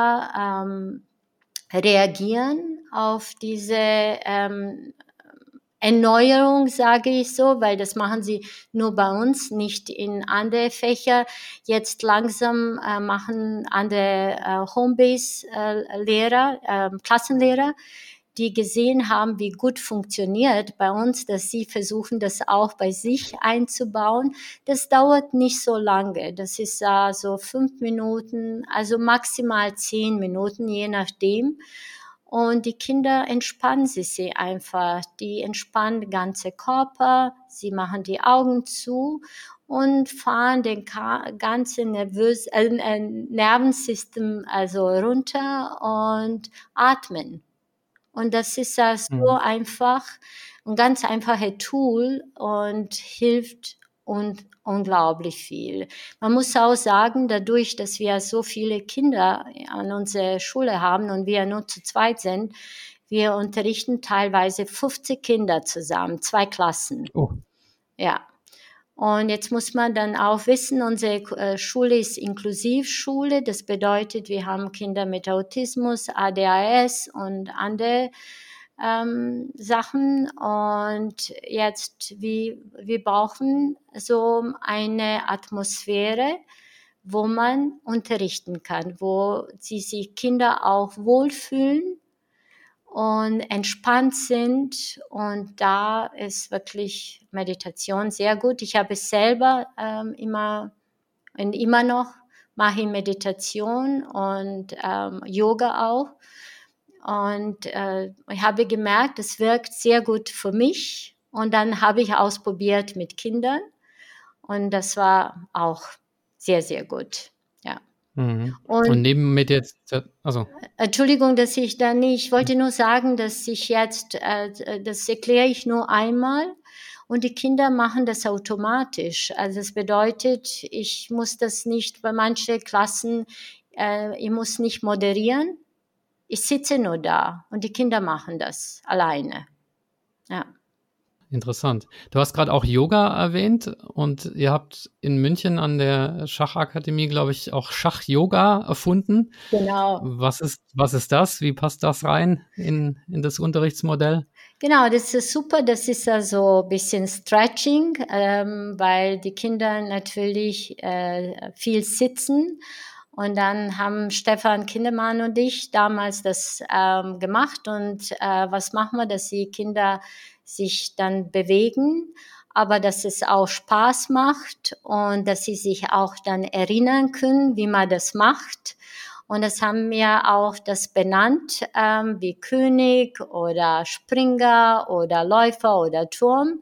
[SPEAKER 3] Kinder reagieren auf diese Erneuerung, sage ich so, weil das machen sie nur bei uns, nicht in andere Fächer. Jetzt langsam machen andere Homebase-Lehrer, Klassenlehrer, die gesehen haben, wie gut funktioniert bei uns, dass sie versuchen, das auch bei sich einzubauen. Das dauert nicht so lange. Das ist so 5 Minuten, also maximal 10 Minuten, je nachdem. Und die Kinder entspannen sich einfach. Die entspannen den ganzen Körper, sie machen die Augen zu und fahren den ganzen Nervensystem also runter und atmen. Und das ist so einfach, ein ganz einfaches Tool und hilft und unglaublich viel. Man muss auch sagen, dadurch, dass wir so viele Kinder an unserer Schule haben und wir nur zu zweit sind, wir unterrichten teilweise 50 Kinder zusammen, 2 Klassen.
[SPEAKER 5] Oh.
[SPEAKER 3] Ja. Und jetzt muss man dann auch wissen, unsere Schule ist Inklusivschule. Das bedeutet, wir haben Kinder mit Autismus, ADHS und andere Sachen. Und jetzt, wir brauchen so eine Atmosphäre, wo man unterrichten kann, wo sich Kinder auch wohlfühlen und entspannt sind, und da ist wirklich Meditation sehr gut. Ich habe es selber immer noch, mache ich Meditation und Yoga auch, und ich habe gemerkt, es wirkt sehr gut für mich, und dann habe ich ausprobiert mit Kindern und das war auch sehr, sehr gut. Ja.
[SPEAKER 5] Und neben Meditation, also.
[SPEAKER 3] Entschuldigung, dass ich da nicht, ich wollte nur sagen, dass ich jetzt, das erkläre ich nur einmal und die Kinder machen das automatisch. Also das bedeutet, ich muss das nicht, bei manchen Klassen, ich muss nicht moderieren, ich sitze nur da und die Kinder machen das alleine. Ja.
[SPEAKER 5] Interessant. Du hast gerade auch Yoga erwähnt und ihr habt in München an der Schachakademie, glaube ich, auch Schach-Yoga erfunden.
[SPEAKER 3] Genau.
[SPEAKER 5] Was ist das? Wie passt das rein in das Unterrichtsmodell?
[SPEAKER 3] Genau, das ist super. Das ist also ein bisschen Stretching, weil die Kinder natürlich viel sitzen. Und dann haben Stefan Kindermann und ich damals das gemacht. Und was machen wir, dass die Kinder sich dann bewegen, aber dass es auch Spaß macht und dass sie sich auch dann erinnern können, wie man das macht. Und das haben wir auch das benannt, wie König oder Springer oder Läufer oder Turm.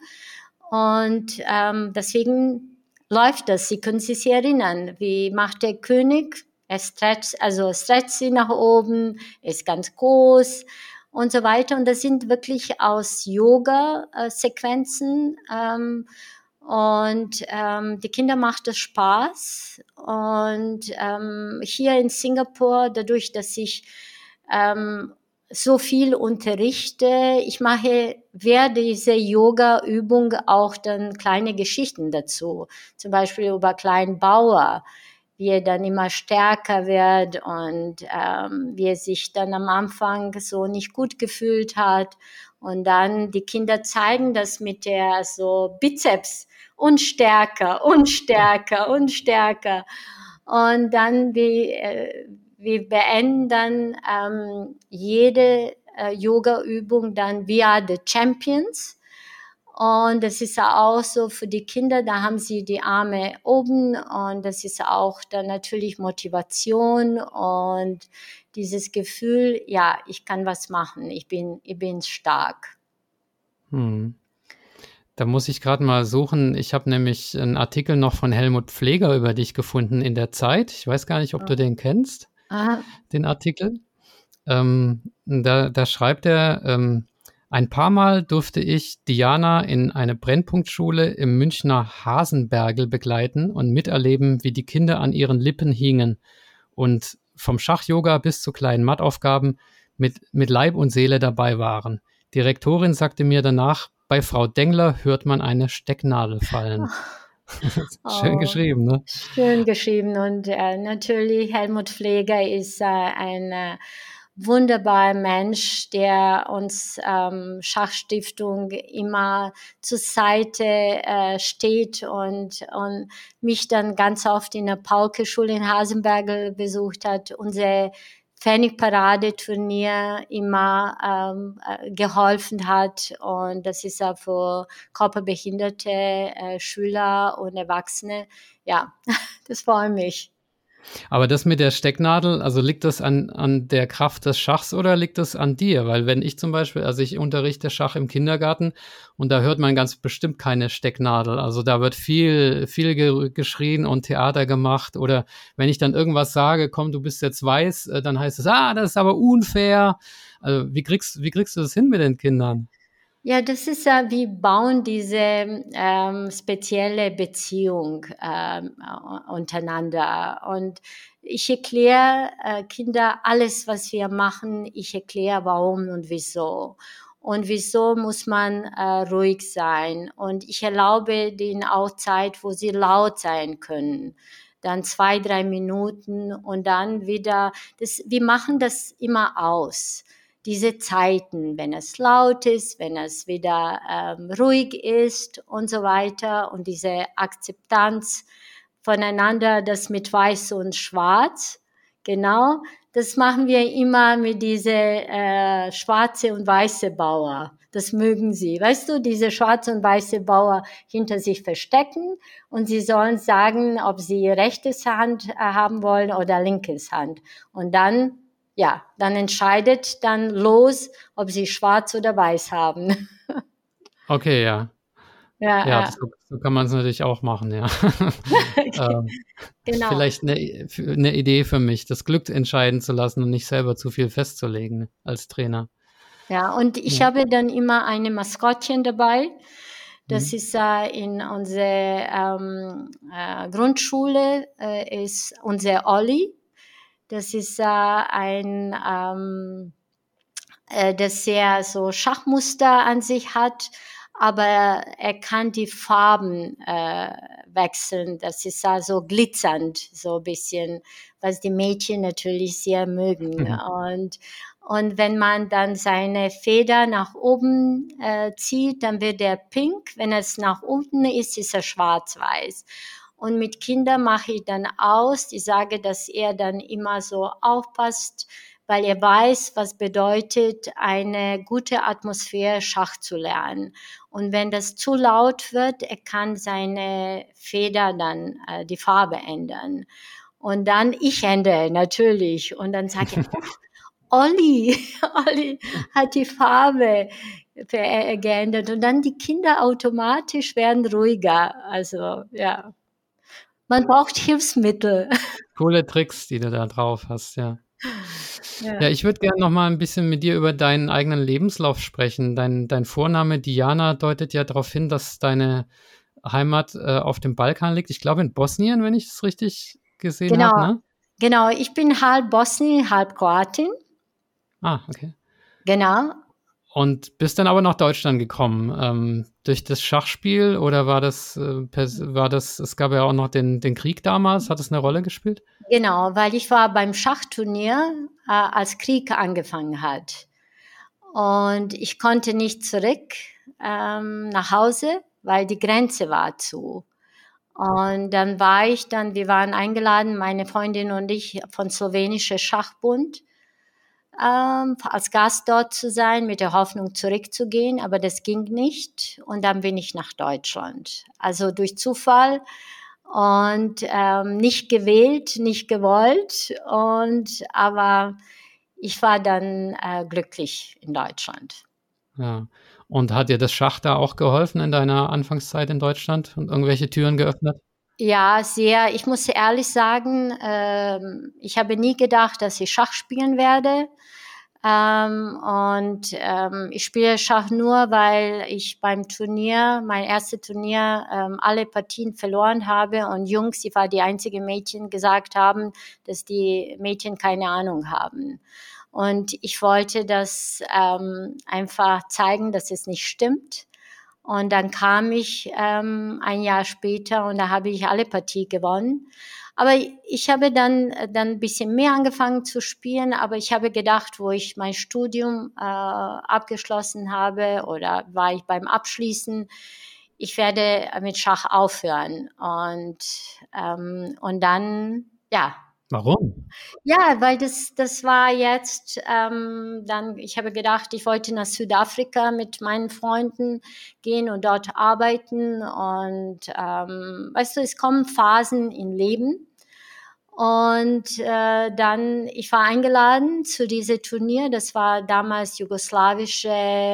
[SPEAKER 3] Und deswegen läuft das. Sie können sich erinnern, wie macht der König? Er stretcht sie nach oben, ist ganz groß und so weiter. Und das sind wirklich aus Yoga-Sequenzen. Die Kinder macht es Spaß. Und hier in Singapur, dadurch, dass ich so viel unterrichte, ich mache während dieser Yoga-Übung auch dann kleine Geschichten dazu. Zum Beispiel über kleinen Bauer, wie er dann immer stärker wird und wie er sich dann am Anfang so nicht gut gefühlt hat. Und dann die Kinder zeigen das mit der so Bizeps und stärker und stärker und stärker. Und dann wir beenden dann jede Yoga-Übung dann We Are the Champions. Und das ist auch so für die Kinder, da haben sie die Arme oben und das ist auch dann natürlich Motivation und dieses Gefühl, ja, ich kann was machen, ich bin stark.
[SPEAKER 5] Da muss ich gerade mal suchen. Ich habe nämlich einen Artikel noch von Helmut Pfleger über dich gefunden in der Zeit. Ich weiß gar nicht, ob du den kennst, den Artikel. Da schreibt er, ein paar Mal durfte ich Diana in eine Brennpunktschule im Münchner Hasenbergl begleiten und miterleben, wie die Kinder an ihren Lippen hingen und vom Schach-Yoga bis zu kleinen Mattaufgaben mit Leib und Seele dabei waren. Die Rektorin sagte mir danach, bei Frau Dengler hört man eine Stecknadel fallen. Schön geschrieben, ne?
[SPEAKER 3] Schön geschrieben und natürlich Helmut Pfleger ist ein wunderbarer Mensch, der uns Schachstiftung immer zur Seite steht und mich dann ganz oft in der Pauke-Schule in Hasenbergl besucht hat, unser Pfennigparade-Turnier immer geholfen hat. Und das ist ja für körperbehinderte Schüler und Erwachsene. Ja, das freut mich.
[SPEAKER 5] Aber das mit der Stecknadel, also liegt das an der Kraft des Schachs oder liegt das an dir? Weil wenn ich zum Beispiel, also ich unterrichte Schach im Kindergarten und da hört man ganz bestimmt keine Stecknadel. Also da wird viel geschrien und Theater gemacht. Oder wenn ich dann irgendwas sage, komm, du bist jetzt weiß, dann heißt es, das ist aber unfair. Also wie kriegst du das hin mit den Kindern?
[SPEAKER 3] Ja, das ist ja, wir bauen diese spezielle Beziehung untereinander. Und ich erkläre Kinder alles, was wir machen. Ich erkläre, warum und wieso. Und wieso muss man ruhig sein. Und ich erlaube denen auch Zeit, wo sie laut sein können. Dann 2, 3 Minuten und dann wieder. Wir machen das immer aus. Diese Zeiten, wenn es laut ist, wenn es wieder ruhig ist und so weiter und diese Akzeptanz voneinander, das mit Weiß und Schwarz, genau, das machen wir immer mit diese schwarze und weiße Bauer. Das mögen sie. Weißt du, diese schwarze und weiße Bauer hinter sich verstecken und sie sollen sagen, ob sie rechte Hand haben wollen oder linke Hand. Und dann entscheidet dann los, ob sie schwarz oder weiß haben.
[SPEAKER 5] Okay, ja. Ja,
[SPEAKER 3] Ja.
[SPEAKER 5] so kann man es natürlich auch machen, ja.
[SPEAKER 3] Genau.
[SPEAKER 5] Vielleicht eine Idee für mich, das Glück entscheiden zu lassen und nicht selber zu viel festzulegen als Trainer.
[SPEAKER 3] Ja, und ich habe dann immer eine Maskottchen dabei. Das ist in unserer Grundschule, ist unser Olli. Das ist ein das sehr so Schachmuster an sich hat, aber er kann die Farben wechseln. Das ist so glitzernd, so ein bisschen, was die Mädchen natürlich sehr mögen. Und wenn man dann seine Feder nach oben zieht, dann wird er pink. Wenn es nach unten ist, ist er schwarz-weiß. Und mit Kindern mache ich dann aus. Ich sage, dass er dann immer so aufpasst, weil er weiß, was bedeutet, eine gute Atmosphäre Schach zu lernen. Und wenn das zu laut wird, er kann seine Feder dann die Farbe ändern. Und dann ich ändere natürlich. Und dann sage ich, Olli hat die Farbe geändert. Und dann die Kinder automatisch werden ruhiger. Also, ja. Man braucht Hilfsmittel.
[SPEAKER 5] Coole Tricks, die du da drauf hast, ja. Ja, ich würde gerne noch mal ein bisschen mit dir über deinen eigenen Lebenslauf sprechen. Dein Vorname Diana deutet ja darauf hin, dass deine Heimat auf dem Balkan liegt. Ich glaube in Bosnien, wenn ich es richtig gesehen habe, ne?
[SPEAKER 3] Genau, ich bin halb Bosnien, halb Kroatin.
[SPEAKER 5] Ah, okay.
[SPEAKER 3] Genau.
[SPEAKER 5] Und bist dann aber nach Deutschland gekommen, durch das Schachspiel oder war das, es gab ja auch noch den Krieg damals, hat es eine Rolle gespielt?
[SPEAKER 3] Genau, weil ich war beim Schachturnier, als Krieg angefangen hat. Und ich konnte nicht zurück nach Hause, weil die Grenze war zu. Und dann wir waren eingeladen, meine Freundin und ich, von Slowenischer Schachbund, als Gast dort zu sein, mit der Hoffnung zurückzugehen, aber das ging nicht. Und dann bin ich nach Deutschland. Also durch Zufall und nicht gewählt, nicht gewollt. Aber ich war dann glücklich in Deutschland.
[SPEAKER 5] Ja. Und hat dir das Schach da auch geholfen in deiner Anfangszeit in Deutschland und irgendwelche Türen geöffnet?
[SPEAKER 3] Ja, sehr. Ich muss ehrlich sagen, ich habe nie gedacht, dass ich Schach spielen werde. Ich spiele Schach nur, weil ich beim Turnier, mein erstes Turnier, alle Partien verloren habe und Jungs, ich war die einzige Mädchen, gesagt haben, dass die Mädchen keine Ahnung haben. Und ich wollte das einfach zeigen, dass es nicht stimmt. Und dann kam ich ein Jahr später und da habe ich alle Partien gewonnen. Aber ich habe dann ein bisschen mehr angefangen zu spielen, aber ich habe gedacht, wo ich mein Studium abgeschlossen habe oder war ich beim Abschließen, ich werde mit Schach aufhören. Und dann, ja.
[SPEAKER 5] Warum?
[SPEAKER 3] Ja, weil das war jetzt, dann, ich habe gedacht, ich wollte nach Südafrika mit meinen Freunden gehen und dort arbeiten. Und weißt du, es kommen Phasen im Leben. Und dann, ich war eingeladen zu diesem Turnier. Das war damals jugoslawische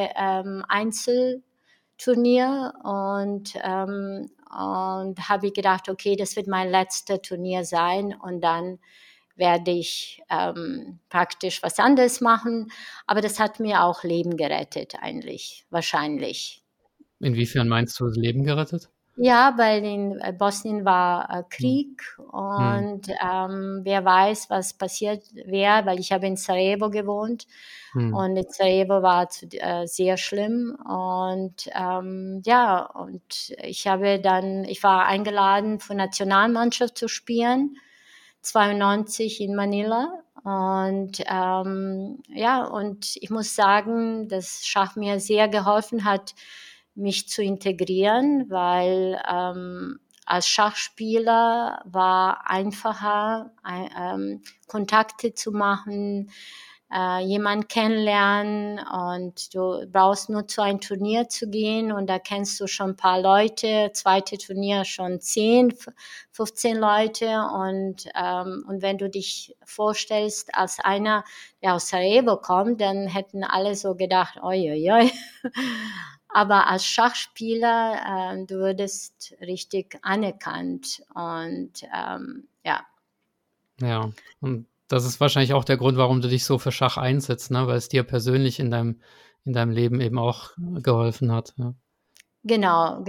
[SPEAKER 3] Einzelturnier. Und habe ich gedacht, okay, das wird mein letztes Turnier sein. Und dann werde ich praktisch was anderes machen. Aber das hat mir auch Leben gerettet eigentlich, wahrscheinlich.
[SPEAKER 5] Inwiefern meinst du, das Leben gerettet?
[SPEAKER 3] Ja, weil in Bosnien war Krieg und wer weiß, was passiert wäre, weil ich habe in Sarajevo gewohnt und in Sarajevo war sehr schlimm und ja, und ich war eingeladen, für Nationalmannschaft zu spielen, 92 in Manila. Und ja, und ich muss sagen, dass Schach mir sehr geholfen hat, mich zu integrieren, weil als Schachspieler war einfacher, Kontakte zu machen, jemanden kennenlernen und du brauchst nur zu einem Turnier zu gehen und da kennst du schon ein paar Leute, zweite Turnier schon 10, 15 Leute und wenn du dich vorstellst als einer, der aus Sarajevo kommt, dann hätten alle so gedacht, oi, oi, oi. Aber als Schachspieler, du würdest richtig anerkannt und ja.
[SPEAKER 5] Ja, und das ist wahrscheinlich auch der Grund, warum du dich so für Schach einsetzt, ne? Weil es dir persönlich in deinem Leben eben auch geholfen hat. Ja.
[SPEAKER 3] Genau.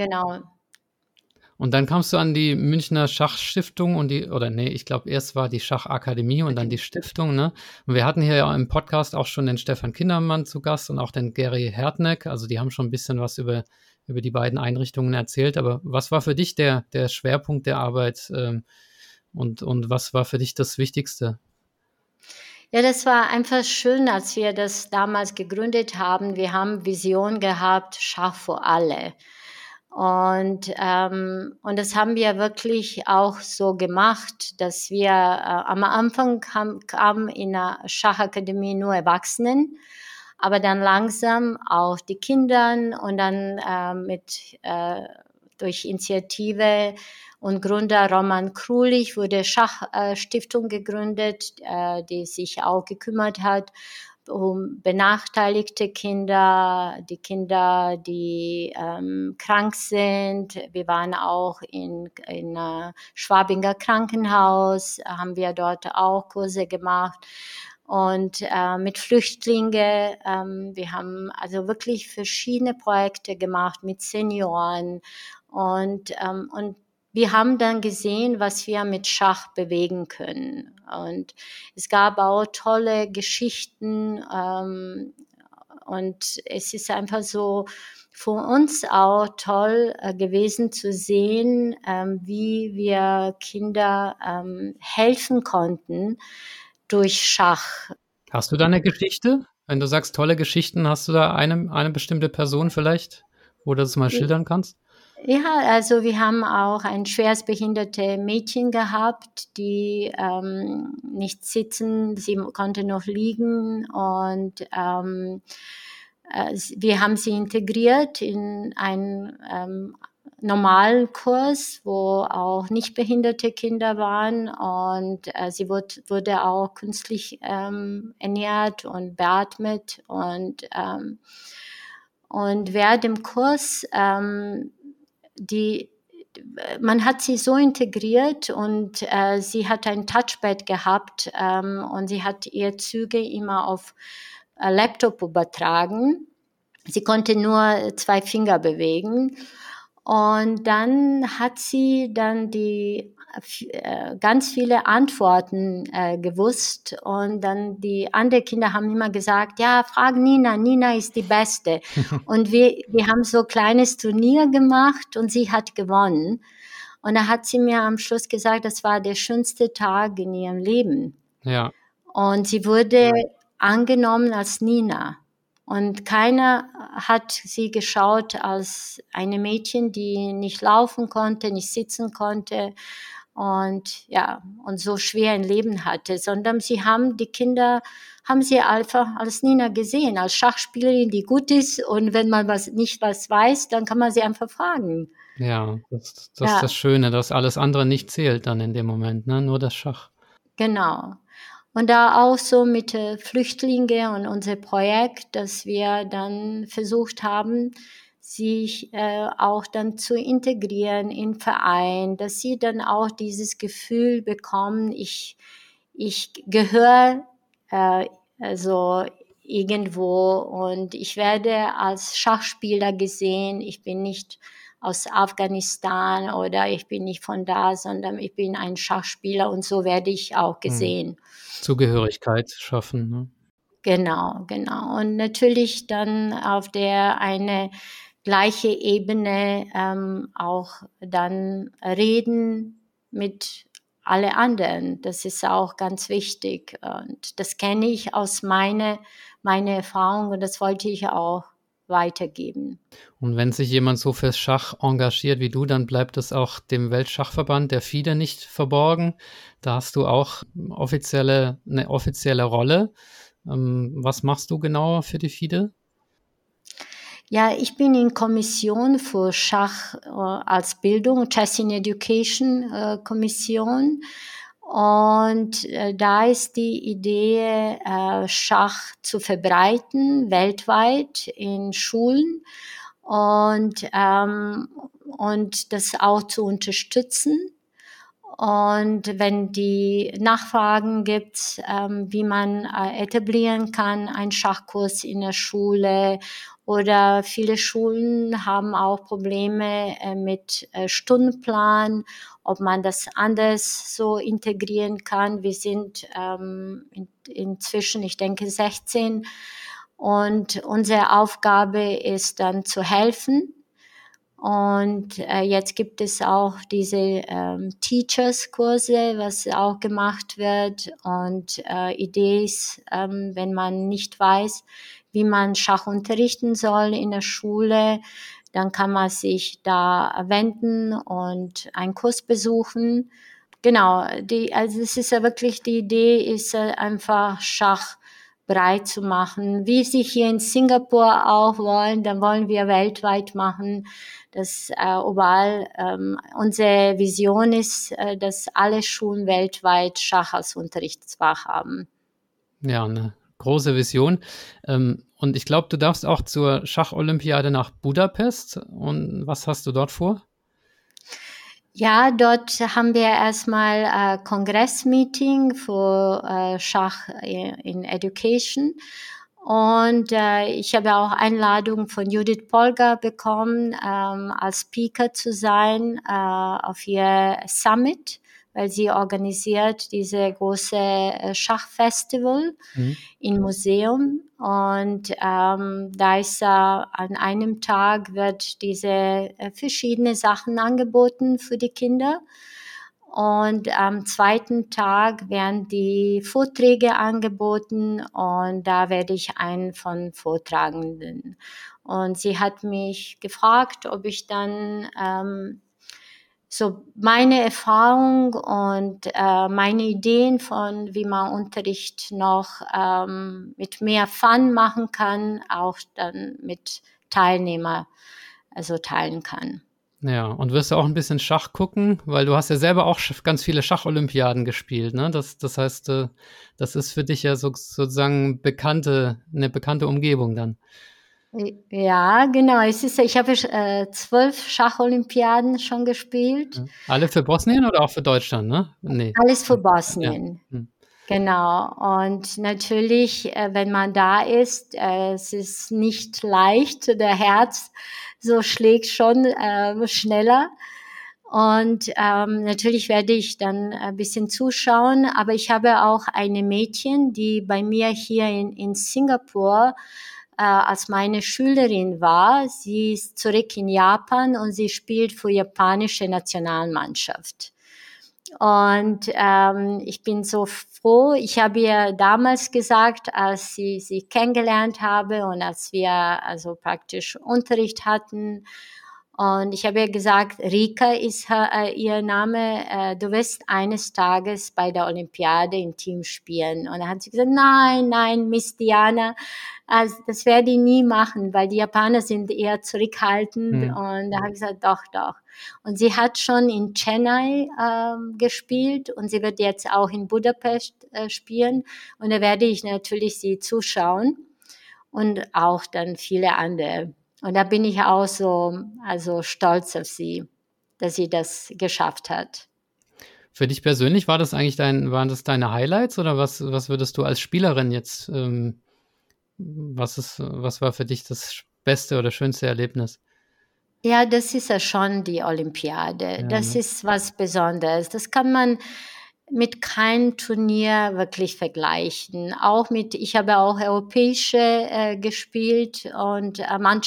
[SPEAKER 5] Und dann kamst du an die Münchner Schachstiftung ich glaube, erst war die Schachakademie und dann die Stiftung, ne? Und wir hatten hier ja im Podcast auch schon den Stefan Kindermann zu Gast und auch den Gary Hertneck. Also die haben schon ein bisschen was über die beiden Einrichtungen erzählt. Aber was war für dich der Schwerpunkt der Arbeit und was war für dich das Wichtigste?
[SPEAKER 3] Ja, das war einfach schön, als wir das damals gegründet haben. Wir haben Vision gehabt, Schach für alle. Und das haben wir wirklich auch so gemacht, dass wir am Anfang kamen in der Schachakademie nur Erwachsenen, aber dann langsam auch die Kinder und dann durch Initiative und Gründer Roman Krulich wurde Schachstiftung gegründet, die sich auch gekümmert hat um benachteiligte Kinder, die Kinder, die krank sind. Wir waren auch in Schwabinger Krankenhaus, haben wir dort auch Kurse gemacht. Und mit Flüchtlingen, wir haben also wirklich verschiedene Projekte gemacht mit Senioren und wir haben dann gesehen, was wir mit Schach bewegen können. Und es gab auch tolle Geschichten und es ist einfach so für uns auch toll gewesen zu sehen, wie wir Kinder helfen konnten durch Schach.
[SPEAKER 5] Hast du da eine Geschichte? Wenn du sagst tolle Geschichten, hast du da eine bestimmte Person vielleicht, wo du das mal schildern kannst?
[SPEAKER 3] Ja, also wir haben auch ein schwerstbehinderte Mädchen gehabt, die nicht sitzen, sie konnte noch liegen und wir haben sie integriert in einen normalen Kurs, wo auch nicht behinderte Kinder waren und sie wurde auch künstlich ernährt und beatmet und während dem Kurs man hat sie so integriert und sie hat ein Touchpad gehabt und sie hat ihre Züge immer auf Laptop übertragen. Sie konnte nur 2 Finger bewegen Und dann hat sie dann die ganz viele Antworten gewusst. Und dann die anderen Kinder haben immer gesagt, ja, frag Nina, Nina ist die Beste. Und wir haben so ein kleines Turnier gemacht und sie hat gewonnen. Und da hat sie mir am Schluss gesagt, das war der schönste Tag in ihrem Leben.
[SPEAKER 5] Ja.
[SPEAKER 3] Und sie wurde angenommen als Nina. Und keiner hat sie geschaut als eine Mädchen, die nicht laufen konnte, nicht sitzen konnte und so schwer ein Leben hatte, sondern die Kinder haben sie einfach als Nina gesehen, als Schachspielerin, die gut ist, und wenn man nicht was weiß, dann kann man sie einfach fragen.
[SPEAKER 5] Ja, das ist das Schöne, dass alles andere nicht zählt dann in dem Moment, ne? Nur das Schach.
[SPEAKER 3] Genau. Und da auch so mit Flüchtlingen und unser Projekt, dass wir dann versucht haben, sich auch dann zu integrieren in Verein, dass sie dann auch dieses Gefühl bekommen, ich gehöre also irgendwo und ich werde als Schachspieler gesehen, ich bin nicht aus Afghanistan oder ich bin nicht von da, sondern ich bin ein Schachspieler und so werde ich auch gesehen.
[SPEAKER 5] Zugehörigkeit schaffen. Ne?
[SPEAKER 3] Genau. Und natürlich dann auf der eine gleiche Ebene auch dann reden mit alle anderen. Das ist auch ganz wichtig. Und das kenne ich aus meine Erfahrung und das wollte ich auch weitergeben.
[SPEAKER 5] Und wenn sich jemand so fürs Schach engagiert wie du, dann bleibt es auch dem Weltschachverband, der FIDE, nicht verborgen. Da hast du auch eine offizielle Rolle. Was machst du genau für die FIDE?
[SPEAKER 3] Ja, ich bin in Kommission für Schach als Bildung, Chess in Education Kommission. Und da ist die Idee, Schach zu verbreiten, weltweit in Schulen und das auch zu unterstützen. Und wenn die Nachfragen gibt, wie man etablieren kann, einen Schachkurs in der Schule, oder viele Schulen haben auch Probleme mit Stundenplan, ob man das anders so integrieren kann. Wir sind inzwischen, ich denke, 16 und unsere Aufgabe ist dann zu helfen. Und jetzt gibt es auch diese Teachers-Kurse, was auch gemacht wird. Und Idee ist, wenn man nicht weiß, wie man Schach unterrichten soll in der Schule, dann kann man sich da wenden und einen Kurs besuchen. Genau, also es ist ja wirklich, die Idee ist einfach Schach breit zu machen. Wie sie hier in Singapur auch wollen, dann wollen wir weltweit machen, dass überall unsere Vision ist, dass alle Schulen weltweit Schach als Unterrichtsfach haben.
[SPEAKER 5] Ja, eine große Vision. Und ich glaube, du darfst auch zur Schacholympiade nach Budapest. Und was hast du dort vor?
[SPEAKER 3] Ja, dort haben wir erstmal Kongressmeeting für Schach in Education. Und ich habe auch Einladung von Judith Polgar bekommen, als Speaker zu sein auf ihr Summit, weil sie organisiert diese große Schachfestival im Museum. Und da ist an einem Tag wird diese verschiedene Sachen angeboten für die Kinder. Und am zweiten Tag werden die Vorträge angeboten und da werde ich einen von Vortragenden. Und sie hat mich gefragt, ob ich dann so meine Erfahrung und meine Ideen von, wie man Unterricht noch mit mehr Fun machen kann, auch dann mit Teilnehmer teilen kann.
[SPEAKER 5] Ja, und wirst du auch ein bisschen Schach gucken? Weil du hast ja selber auch ganz viele Schacholympiaden gespielt, ne? Das heißt, das ist für dich ja sozusagen eine bekannte Umgebung dann.
[SPEAKER 3] Ja, genau. Ich habe 12 Schacholympiaden schon gespielt.
[SPEAKER 5] Alle für Bosnien oder auch für Deutschland, ne? Nee.
[SPEAKER 3] Alles für Bosnien. Ja. Genau. Und natürlich, wenn man da ist, es ist nicht leicht, der Herz so schlägt schon schneller. Und natürlich werde ich dann ein bisschen zuschauen, aber ich habe auch eine Mädchen, die bei mir hier in Singapur als meine Schülerin war. Sie ist zurück in Japan und sie spielt für die japanische Nationalmannschaft. Und ich bin so froh. Ich habe ihr damals gesagt, als sie kennengelernt habe und als wir also praktisch Unterricht hatten, und ich habe ihr gesagt, Rika ist ihr Name, du wirst eines Tages bei der Olympiade im Team spielen. Und dann hat sie gesagt, nein, Miss Diana, also das werde ich nie machen, weil die Japaner sind eher zurückhaltend. Und da habe ich gesagt, doch. Und sie hat schon in Chennai gespielt und sie wird jetzt auch in Budapest spielen. Und da werde ich natürlich sie zuschauen und auch dann viele andere. Und da bin ich auch so stolz auf sie, dass sie das geschafft hat.
[SPEAKER 5] Für dich persönlich waren das deine Highlights oder was würdest du als Spielerin jetzt, was war für dich das beste oder schönste Erlebnis?
[SPEAKER 3] Ja, das ist ja schon die Olympiade. Ja, das ist was Besonderes. Das kann man mit keinem Turnier wirklich vergleichen. Ich habe auch europäische gespielt und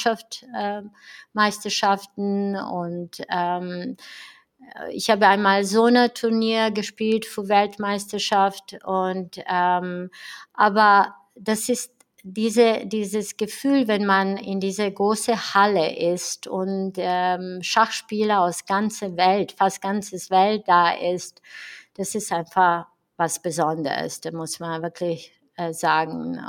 [SPEAKER 3] Mannschaftsmeisterschaften und ich habe einmal so ein Turnier gespielt für Weltmeisterschaft und aber das ist dieses Gefühl, wenn man in dieser großen Halle ist und Schachspieler aus ganzer Welt, fast ganzes Welt da ist, das ist einfach was Besonderes, da muss man wirklich sagen.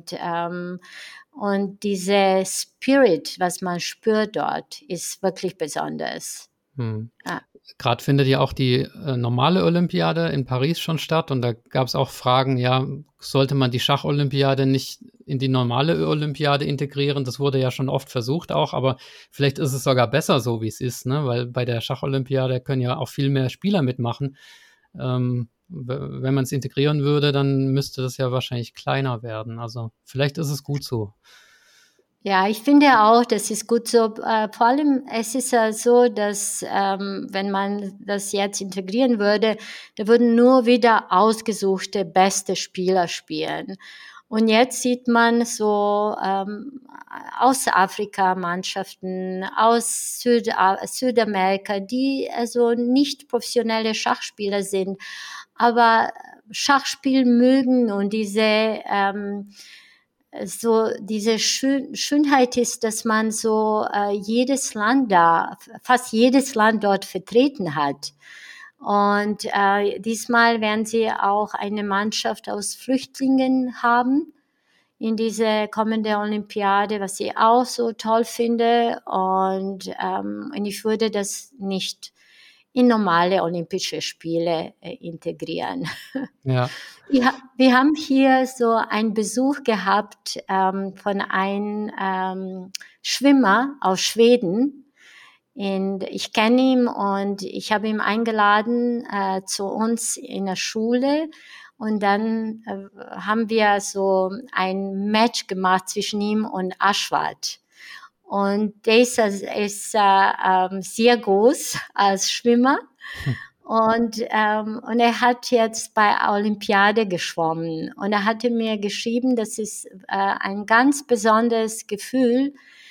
[SPEAKER 3] Und dieser Spirit, was man spürt dort, ist wirklich besonders.
[SPEAKER 5] Ja. Gerade findet ja auch die normale Olympiade in Paris schon statt und da gab es auch Fragen, ja, sollte man die Schacholympiade nicht in die normale Olympiade integrieren? Das wurde ja schon oft versucht auch, aber vielleicht ist es sogar besser so, wie es ist, ne? Weil bei der Schacholympiade können ja auch viel mehr Spieler mitmachen. Wenn man es integrieren würde, dann müsste das ja wahrscheinlich kleiner werden. Also vielleicht ist es gut so.
[SPEAKER 3] Ja, ich finde auch, das ist gut so. Vor allem, es ist ja so, dass wenn man das jetzt integrieren würde, da würden nur wieder ausgesuchte beste Spieler spielen. Und jetzt sieht man so aus Afrika Mannschaften, aus Südamerika, die also nicht professionelle Schachspieler sind, aber Schachspiel mögen und diese Schönheit ist, dass man so fast jedes Land dort vertreten hat. Und diesmal werden sie auch eine Mannschaft aus Flüchtlingen haben in diese kommende Olympiade, was ich auch so toll finde. Und ich würde das nicht in normale Olympische Spiele integrieren.
[SPEAKER 5] Ja.
[SPEAKER 3] Wir haben hier so einen Besuch gehabt von einem Schwimmer aus Schweden. Und ich kenne ihn und ich habe ihn eingeladen zu uns in der Schule. Und dann haben wir so ein Match gemacht zwischen ihm und Ashwat. Und der ist sehr groß als Schwimmer. Und er hat jetzt bei Olympiade geschwommen. Und er hatte mir geschrieben, das ist ein ganz besonderes Gefühl,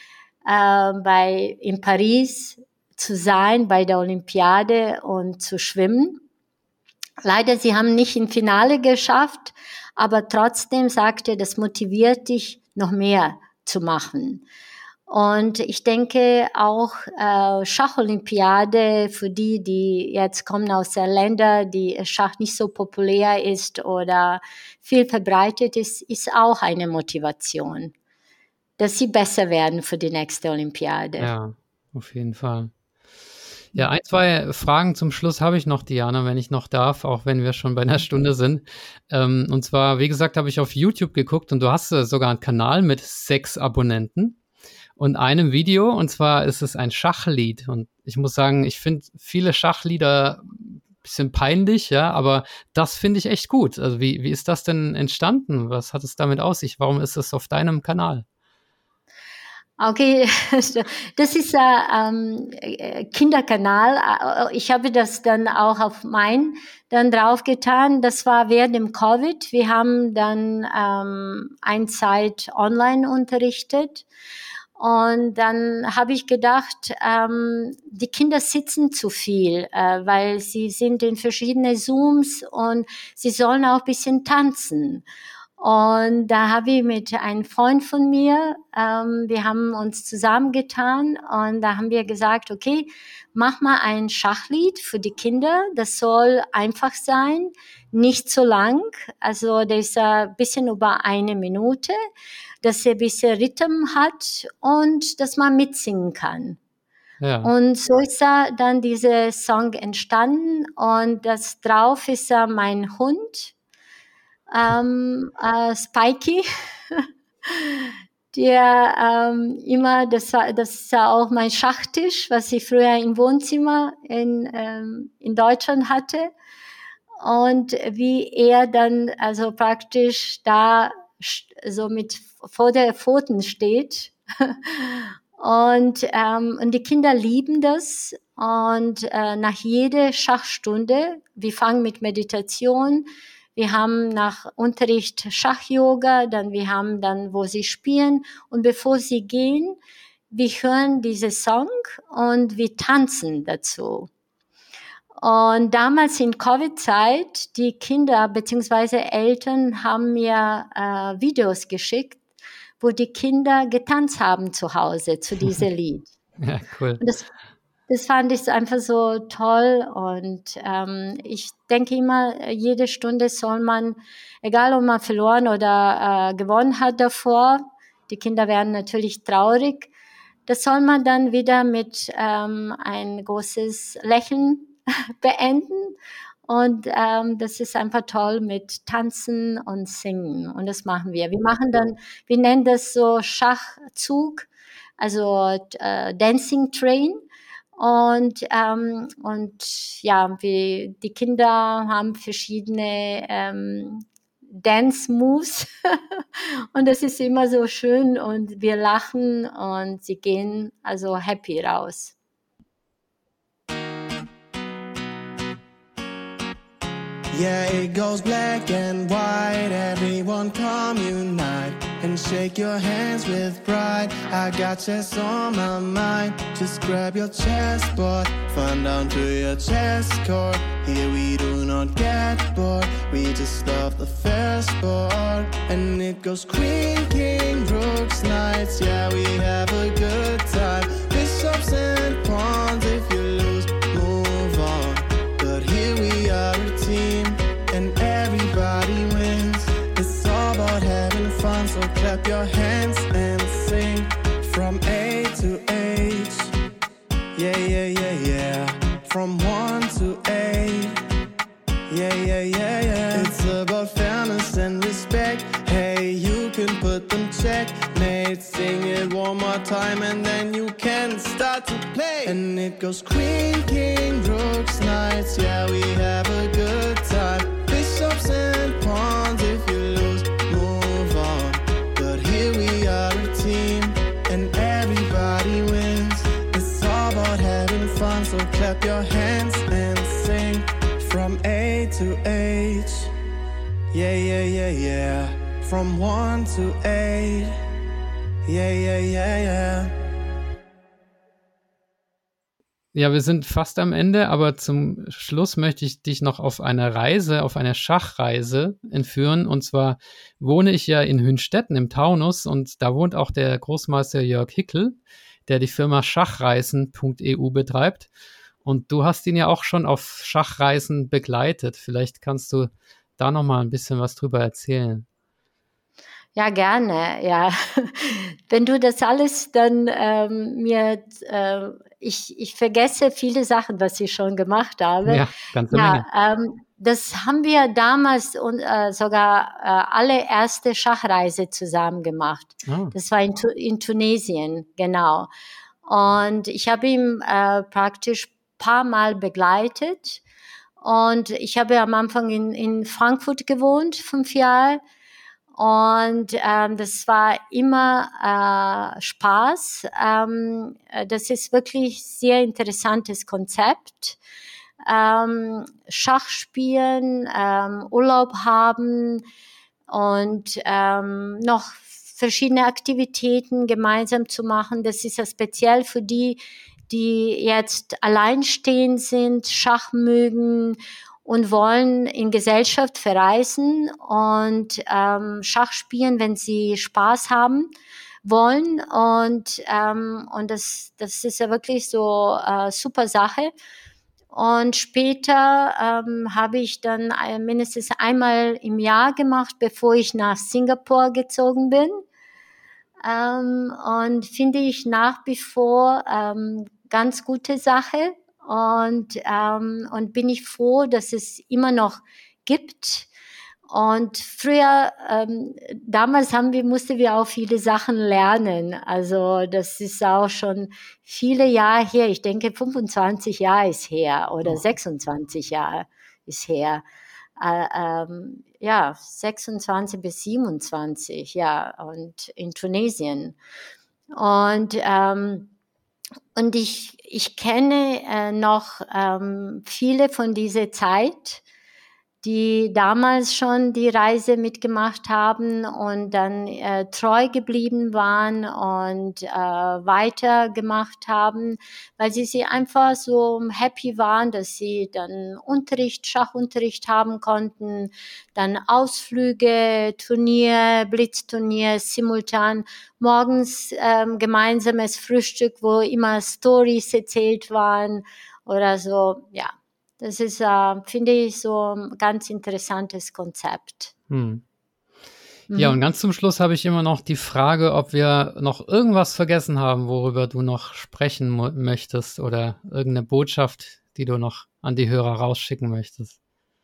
[SPEAKER 3] in Paris zu sein, bei der Olympiade und zu schwimmen. Leider, sie haben nicht im Finale geschafft, aber trotzdem sagte er, das motiviert dich, noch mehr zu machen. Und ich denke auch Schacholympiade für die jetzt kommen aus den Ländern, die Schach nicht so populär ist oder viel verbreitet ist, ist auch eine Motivation, dass sie besser werden für die nächste Olympiade.
[SPEAKER 5] Ja, auf jeden Fall. Ja, 1, 2 Fragen zum Schluss habe ich noch, Diana, wenn ich noch darf, auch wenn wir schon bei einer Stunde sind. Und zwar, wie gesagt, habe ich auf YouTube geguckt und du hast sogar einen Kanal mit 6 Abonnenten und einem Video, und zwar ist es ein Schachlied. Und ich muss sagen, ich finde viele Schachlieder ein bisschen peinlich, ja, aber das finde ich echt gut. Also wie ist das denn entstanden? Was hat es damit auf sich? Warum ist es auf deinem Kanal?
[SPEAKER 3] Okay, das ist ein Kinderkanal. Ich habe das dann auch auf dann draufgetan. Das war während dem Covid. Wir haben dann eine Zeit online unterrichtet. Und dann habe ich gedacht, die Kinder sitzen zu viel, weil sie sind in verschiedene Zooms und sie sollen auch ein bisschen tanzen. Und da habe ich mit einem Freund von mir, wir haben uns zusammengetan und da haben wir gesagt, okay, mach mal ein Schachlied für die Kinder. Das soll einfach sein, nicht so lang. Also das ist ein bisschen über 1 Minute, dass er ein bisschen Rhythm hat und dass man mitsingen kann.
[SPEAKER 5] Ja.
[SPEAKER 3] Und so ist da dann dieser Song entstanden und das drauf ist mein Hund. Spikey, der immer, das ist ja auch mein Schachtisch, was ich früher im Wohnzimmer in Deutschland hatte. Und wie er dann also praktisch da so mit vor der Pfoten steht. Und die Kinder lieben das. Und nach jeder Schachstunde, wir fangen mit Meditation, wir haben nach Unterricht Schach-Yoga, dann wir haben dann, wo sie spielen. Und bevor sie gehen, wir hören diese Song und wir tanzen dazu. Und damals in Covid-Zeit, die Kinder bzw. Eltern haben mir Videos geschickt, wo die Kinder getanzt haben zu Hause zu diesem Lied.
[SPEAKER 5] Ja, cool.
[SPEAKER 3] Und das fand ich einfach so toll und ich denke immer, jede Stunde soll man, egal ob man verloren oder gewonnen hat davor, die Kinder werden natürlich traurig, das soll man dann wieder mit ein großes Lächeln beenden und das ist einfach toll mit Tanzen und Singen und das machen wir. Wir nennen das so Schachzug, also Dancing Train. Und ja, die Kinder haben verschiedene Dance Moves und das ist immer so schön und wir lachen und sie gehen also happy raus.
[SPEAKER 6] Yeah, it goes black and white. Everyone come unite and shake your hands with pride. I got chess on my mind. Just grab your chessboard, fun down to your chess court. Here we do not get bored. We just love the fair sport. And it goes queen, king, rooks, knights. Yeah, we have a good time. Bishops and pawns. If you lose, move on. But here we are a team. And everybody wins. It's all about having fun, so clap your hands and sing from A to H. Yeah, yeah, yeah, yeah. From 1 to 8. Yeah, yeah, yeah, yeah. It's about fairness and respect. Hey, you can put them checkmate. Sing it one more time and then you can start to play. And it goes queen, king, rooks, knights. Yeah, we have a good time. Bishops and pawns, if you lose, move on. But here we are a team, and everybody wins. It's all about having fun, so clap your hands and sing from A to H. Yeah, yeah, yeah, yeah. From 1 to 8. Yeah, yeah, yeah, yeah.
[SPEAKER 5] Ja, wir sind fast am Ende, aber zum Schluss möchte ich dich noch auf eine Reise, auf eine Schachreise entführen. Und zwar wohne ich ja in Hünstetten im Taunus und da wohnt auch der Großmeister Jörg Hickel, der die Firma Schachreisen.eu betreibt. Und du hast ihn ja auch schon auf Schachreisen begleitet. Vielleicht kannst du da noch mal ein bisschen was drüber erzählen.
[SPEAKER 3] Ja, gerne, ja. Wenn du das alles dann ich vergesse viele Sachen, was ich schon gemacht habe.
[SPEAKER 5] Ja, ganze Menge.
[SPEAKER 3] Das haben wir damals sogar allererste Schachreise zusammen gemacht. Oh. Das war in Tunesien, genau. Und ich habe ihn praktisch paar Mal begleitet. Und ich habe am Anfang in Frankfurt gewohnt, 5 Jahre. Und das war immer Spaß. Das ist wirklich sehr interessantes Konzept. Schach spielen, Urlaub haben und noch verschiedene Aktivitäten gemeinsam zu machen. Das ist ja speziell für die jetzt alleinstehend sind, Schach mögen und wollen in Gesellschaft verreisen und Schach spielen, wenn sie Spaß haben wollen. Und das ist ja wirklich so super Sache. Und später habe ich dann mindestens einmal im Jahr gemacht, bevor ich nach Singapur gezogen bin. Und finde ich nach wie vor ganz gute Sache. Und bin ich froh, dass es immer noch gibt. Und früher, damals mussten wir auch viele Sachen lernen. Also das ist auch schon viele Jahre her. Ich denke 25 Jahre ist her oder 26 Jahre ist her. 26 bis 27, ja, und in Tunesien. Und ich kenne noch viele von dieser Zeit, die damals schon die Reise mitgemacht haben und dann treu geblieben waren und weitergemacht haben, weil sie einfach so happy waren, dass sie dann Schachunterricht haben konnten, dann Ausflüge, Turnier, Blitzturnier, simultan, morgens gemeinsames Frühstück, wo immer Stories erzählt waren oder so, ja. Das ist, finde ich, so ein ganz interessantes Konzept.
[SPEAKER 5] Ja, und ganz zum Schluss habe ich immer noch die Frage, ob wir noch irgendwas vergessen haben, worüber du noch sprechen möchtest oder irgendeine Botschaft, die du noch an die Hörer rausschicken möchtest.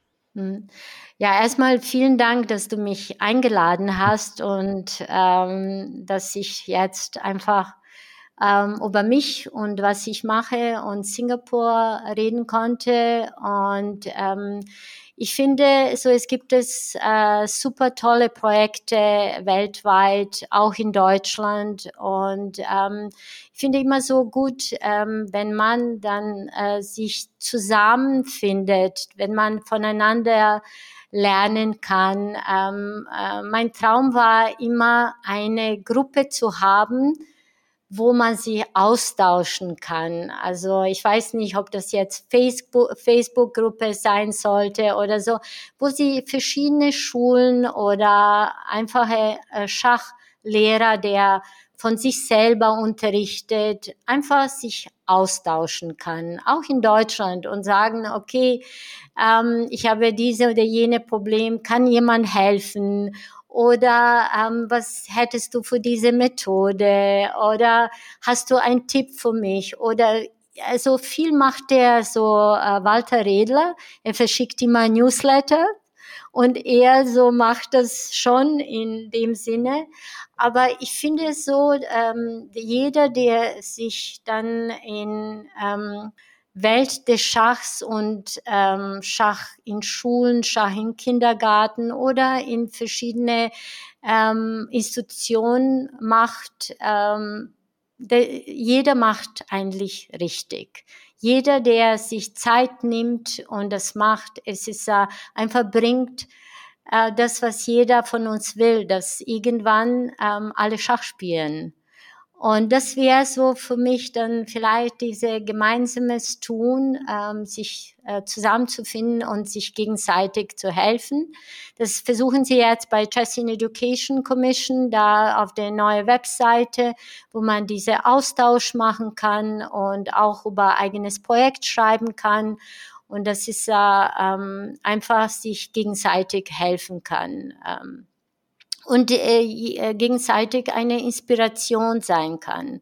[SPEAKER 3] Ja, erstmal vielen Dank, dass du mich eingeladen hast und dass ich jetzt einfach über mich und was ich mache und Singapur reden konnte. Und ich finde, es gibt super tolle Projekte weltweit, auch in Deutschland. Und ich finde immer so gut, wenn man dann sich zusammenfindet, wenn man voneinander lernen kann. Mein Traum war immer, eine Gruppe zu haben, wo man sie austauschen kann. Also ich weiß nicht, ob das jetzt Facebook-Gruppe sein sollte oder so, wo sie verschiedene Schulen oder einfache Schachlehrer, der von sich selber unterrichtet, einfach sich austauschen kann, auch in Deutschland und sagen, okay, ich habe diese oder jene Problem, kann jemand helfen? Oder was hättest du für diese Methode? Oder hast du einen Tipp für mich? Oder also viel macht der so Walter Redler. Er verschickt immer Newsletter und er so macht das schon in dem Sinne. Aber ich finde es so, jeder, der sich dann in Welt des Schachs und Schach in Schulen, Schach im Kindergarten oder in verschiedene Institutionen macht, jeder macht eigentlich richtig. Jeder, der sich Zeit nimmt und das macht, es ist einfach bringt das, was jeder von uns will, dass irgendwann alle Schach spielen. Und das wäre so für mich dann vielleicht diese gemeinsames Tun, sich zusammenzufinden und sich gegenseitig zu helfen. Das versuchen sie jetzt bei Chess in Education Commission, da auf der neuen Webseite, wo man diese Austausch machen kann und auch über eigenes Projekt schreiben kann. Und das ist einfach sich gegenseitig helfen kann. Und gegenseitig eine Inspiration sein kann.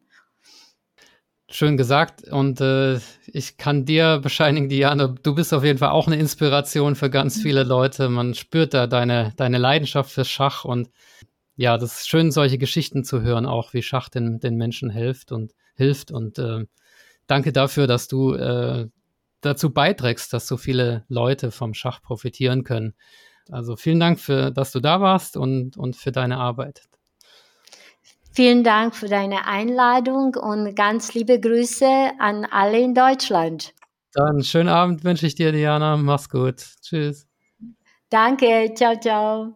[SPEAKER 5] Schön gesagt und ich kann dir bescheinigen, Diane, du bist auf jeden Fall auch eine Inspiration für ganz viele Leute. Man spürt da deine Leidenschaft für Schach und ja, das ist schön, solche Geschichten zu hören, auch wie Schach den Menschen hilft und danke dafür, dass du dazu beiträgst, dass so viele Leute vom Schach profitieren können. Also vielen Dank, dass du da warst und für deine Arbeit.
[SPEAKER 3] Vielen Dank für deine Einladung und ganz liebe Grüße an alle in Deutschland.
[SPEAKER 5] Dann schönen Abend wünsche ich dir, Diana. Mach's gut. Tschüss.
[SPEAKER 3] Danke. Ciao, ciao.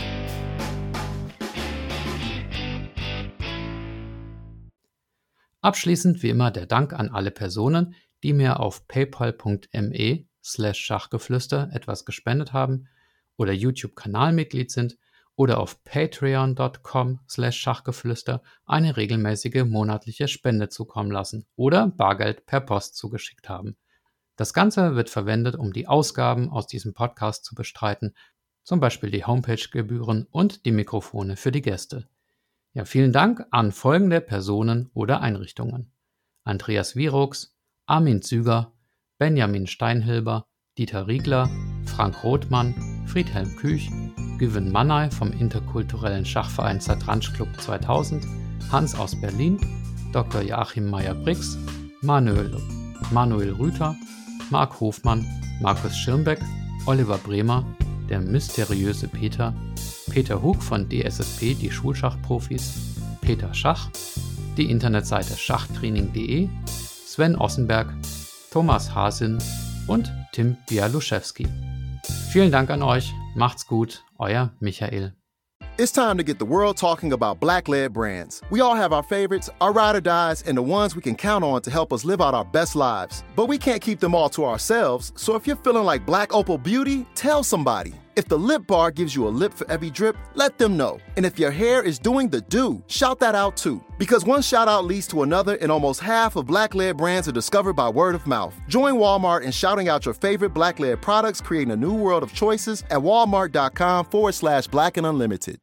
[SPEAKER 5] Abschließend wie immer der Dank an alle Personen, die mir auf paypal.me/Schachgeflüster etwas gespendet haben oder YouTube-Kanalmitglied sind oder auf patreon.com/Schachgeflüster eine regelmäßige monatliche Spende zukommen lassen oder Bargeld per Post zugeschickt haben. Das Ganze wird verwendet, um die Ausgaben aus diesem Podcast zu bestreiten, zum Beispiel die Homepage-Gebühren und die Mikrofone für die Gäste. Ja, vielen Dank an folgende Personen oder Einrichtungen: Andreas Wierucks, Armin Züger, Benjamin Steinhilber, Dieter Riegler, Frank Rothmann, Friedhelm Küch, Güven Mannay vom interkulturellen Schachverein Zatransch Club 2000, Hans aus Berlin, Dr. Joachim Meyer-Brix, Manuel Rüther, Marc Hofmann, Markus Schirmbeck, Oliver Bremer, der mysteriöse Peter Hug von DSSP, die Schulschachprofis, Peter Schach, die Internetseite schachtraining.de, Sven Ossenberg, Thomas Hasin und Tim Bialuszewski. Vielen Dank an euch, macht's gut, euer Michael.
[SPEAKER 1] It's time to get the world talking about Black-led brands. We all have our favorites, our ride or dies, and the ones we can count on to help us live out our best lives. But we can't keep them all to ourselves, so if you're feeling like Black Opal Beauty, tell somebody. If the Lip Bar gives you a lip for every drip, let them know. And if your hair is doing the do, shout that out too. Because one shout out leads to another, and almost half of Black-led brands are discovered by word of mouth. Join Walmart in shouting out your favorite Black-led products, creating a new world of choices at walmart.com/Black and Unlimited.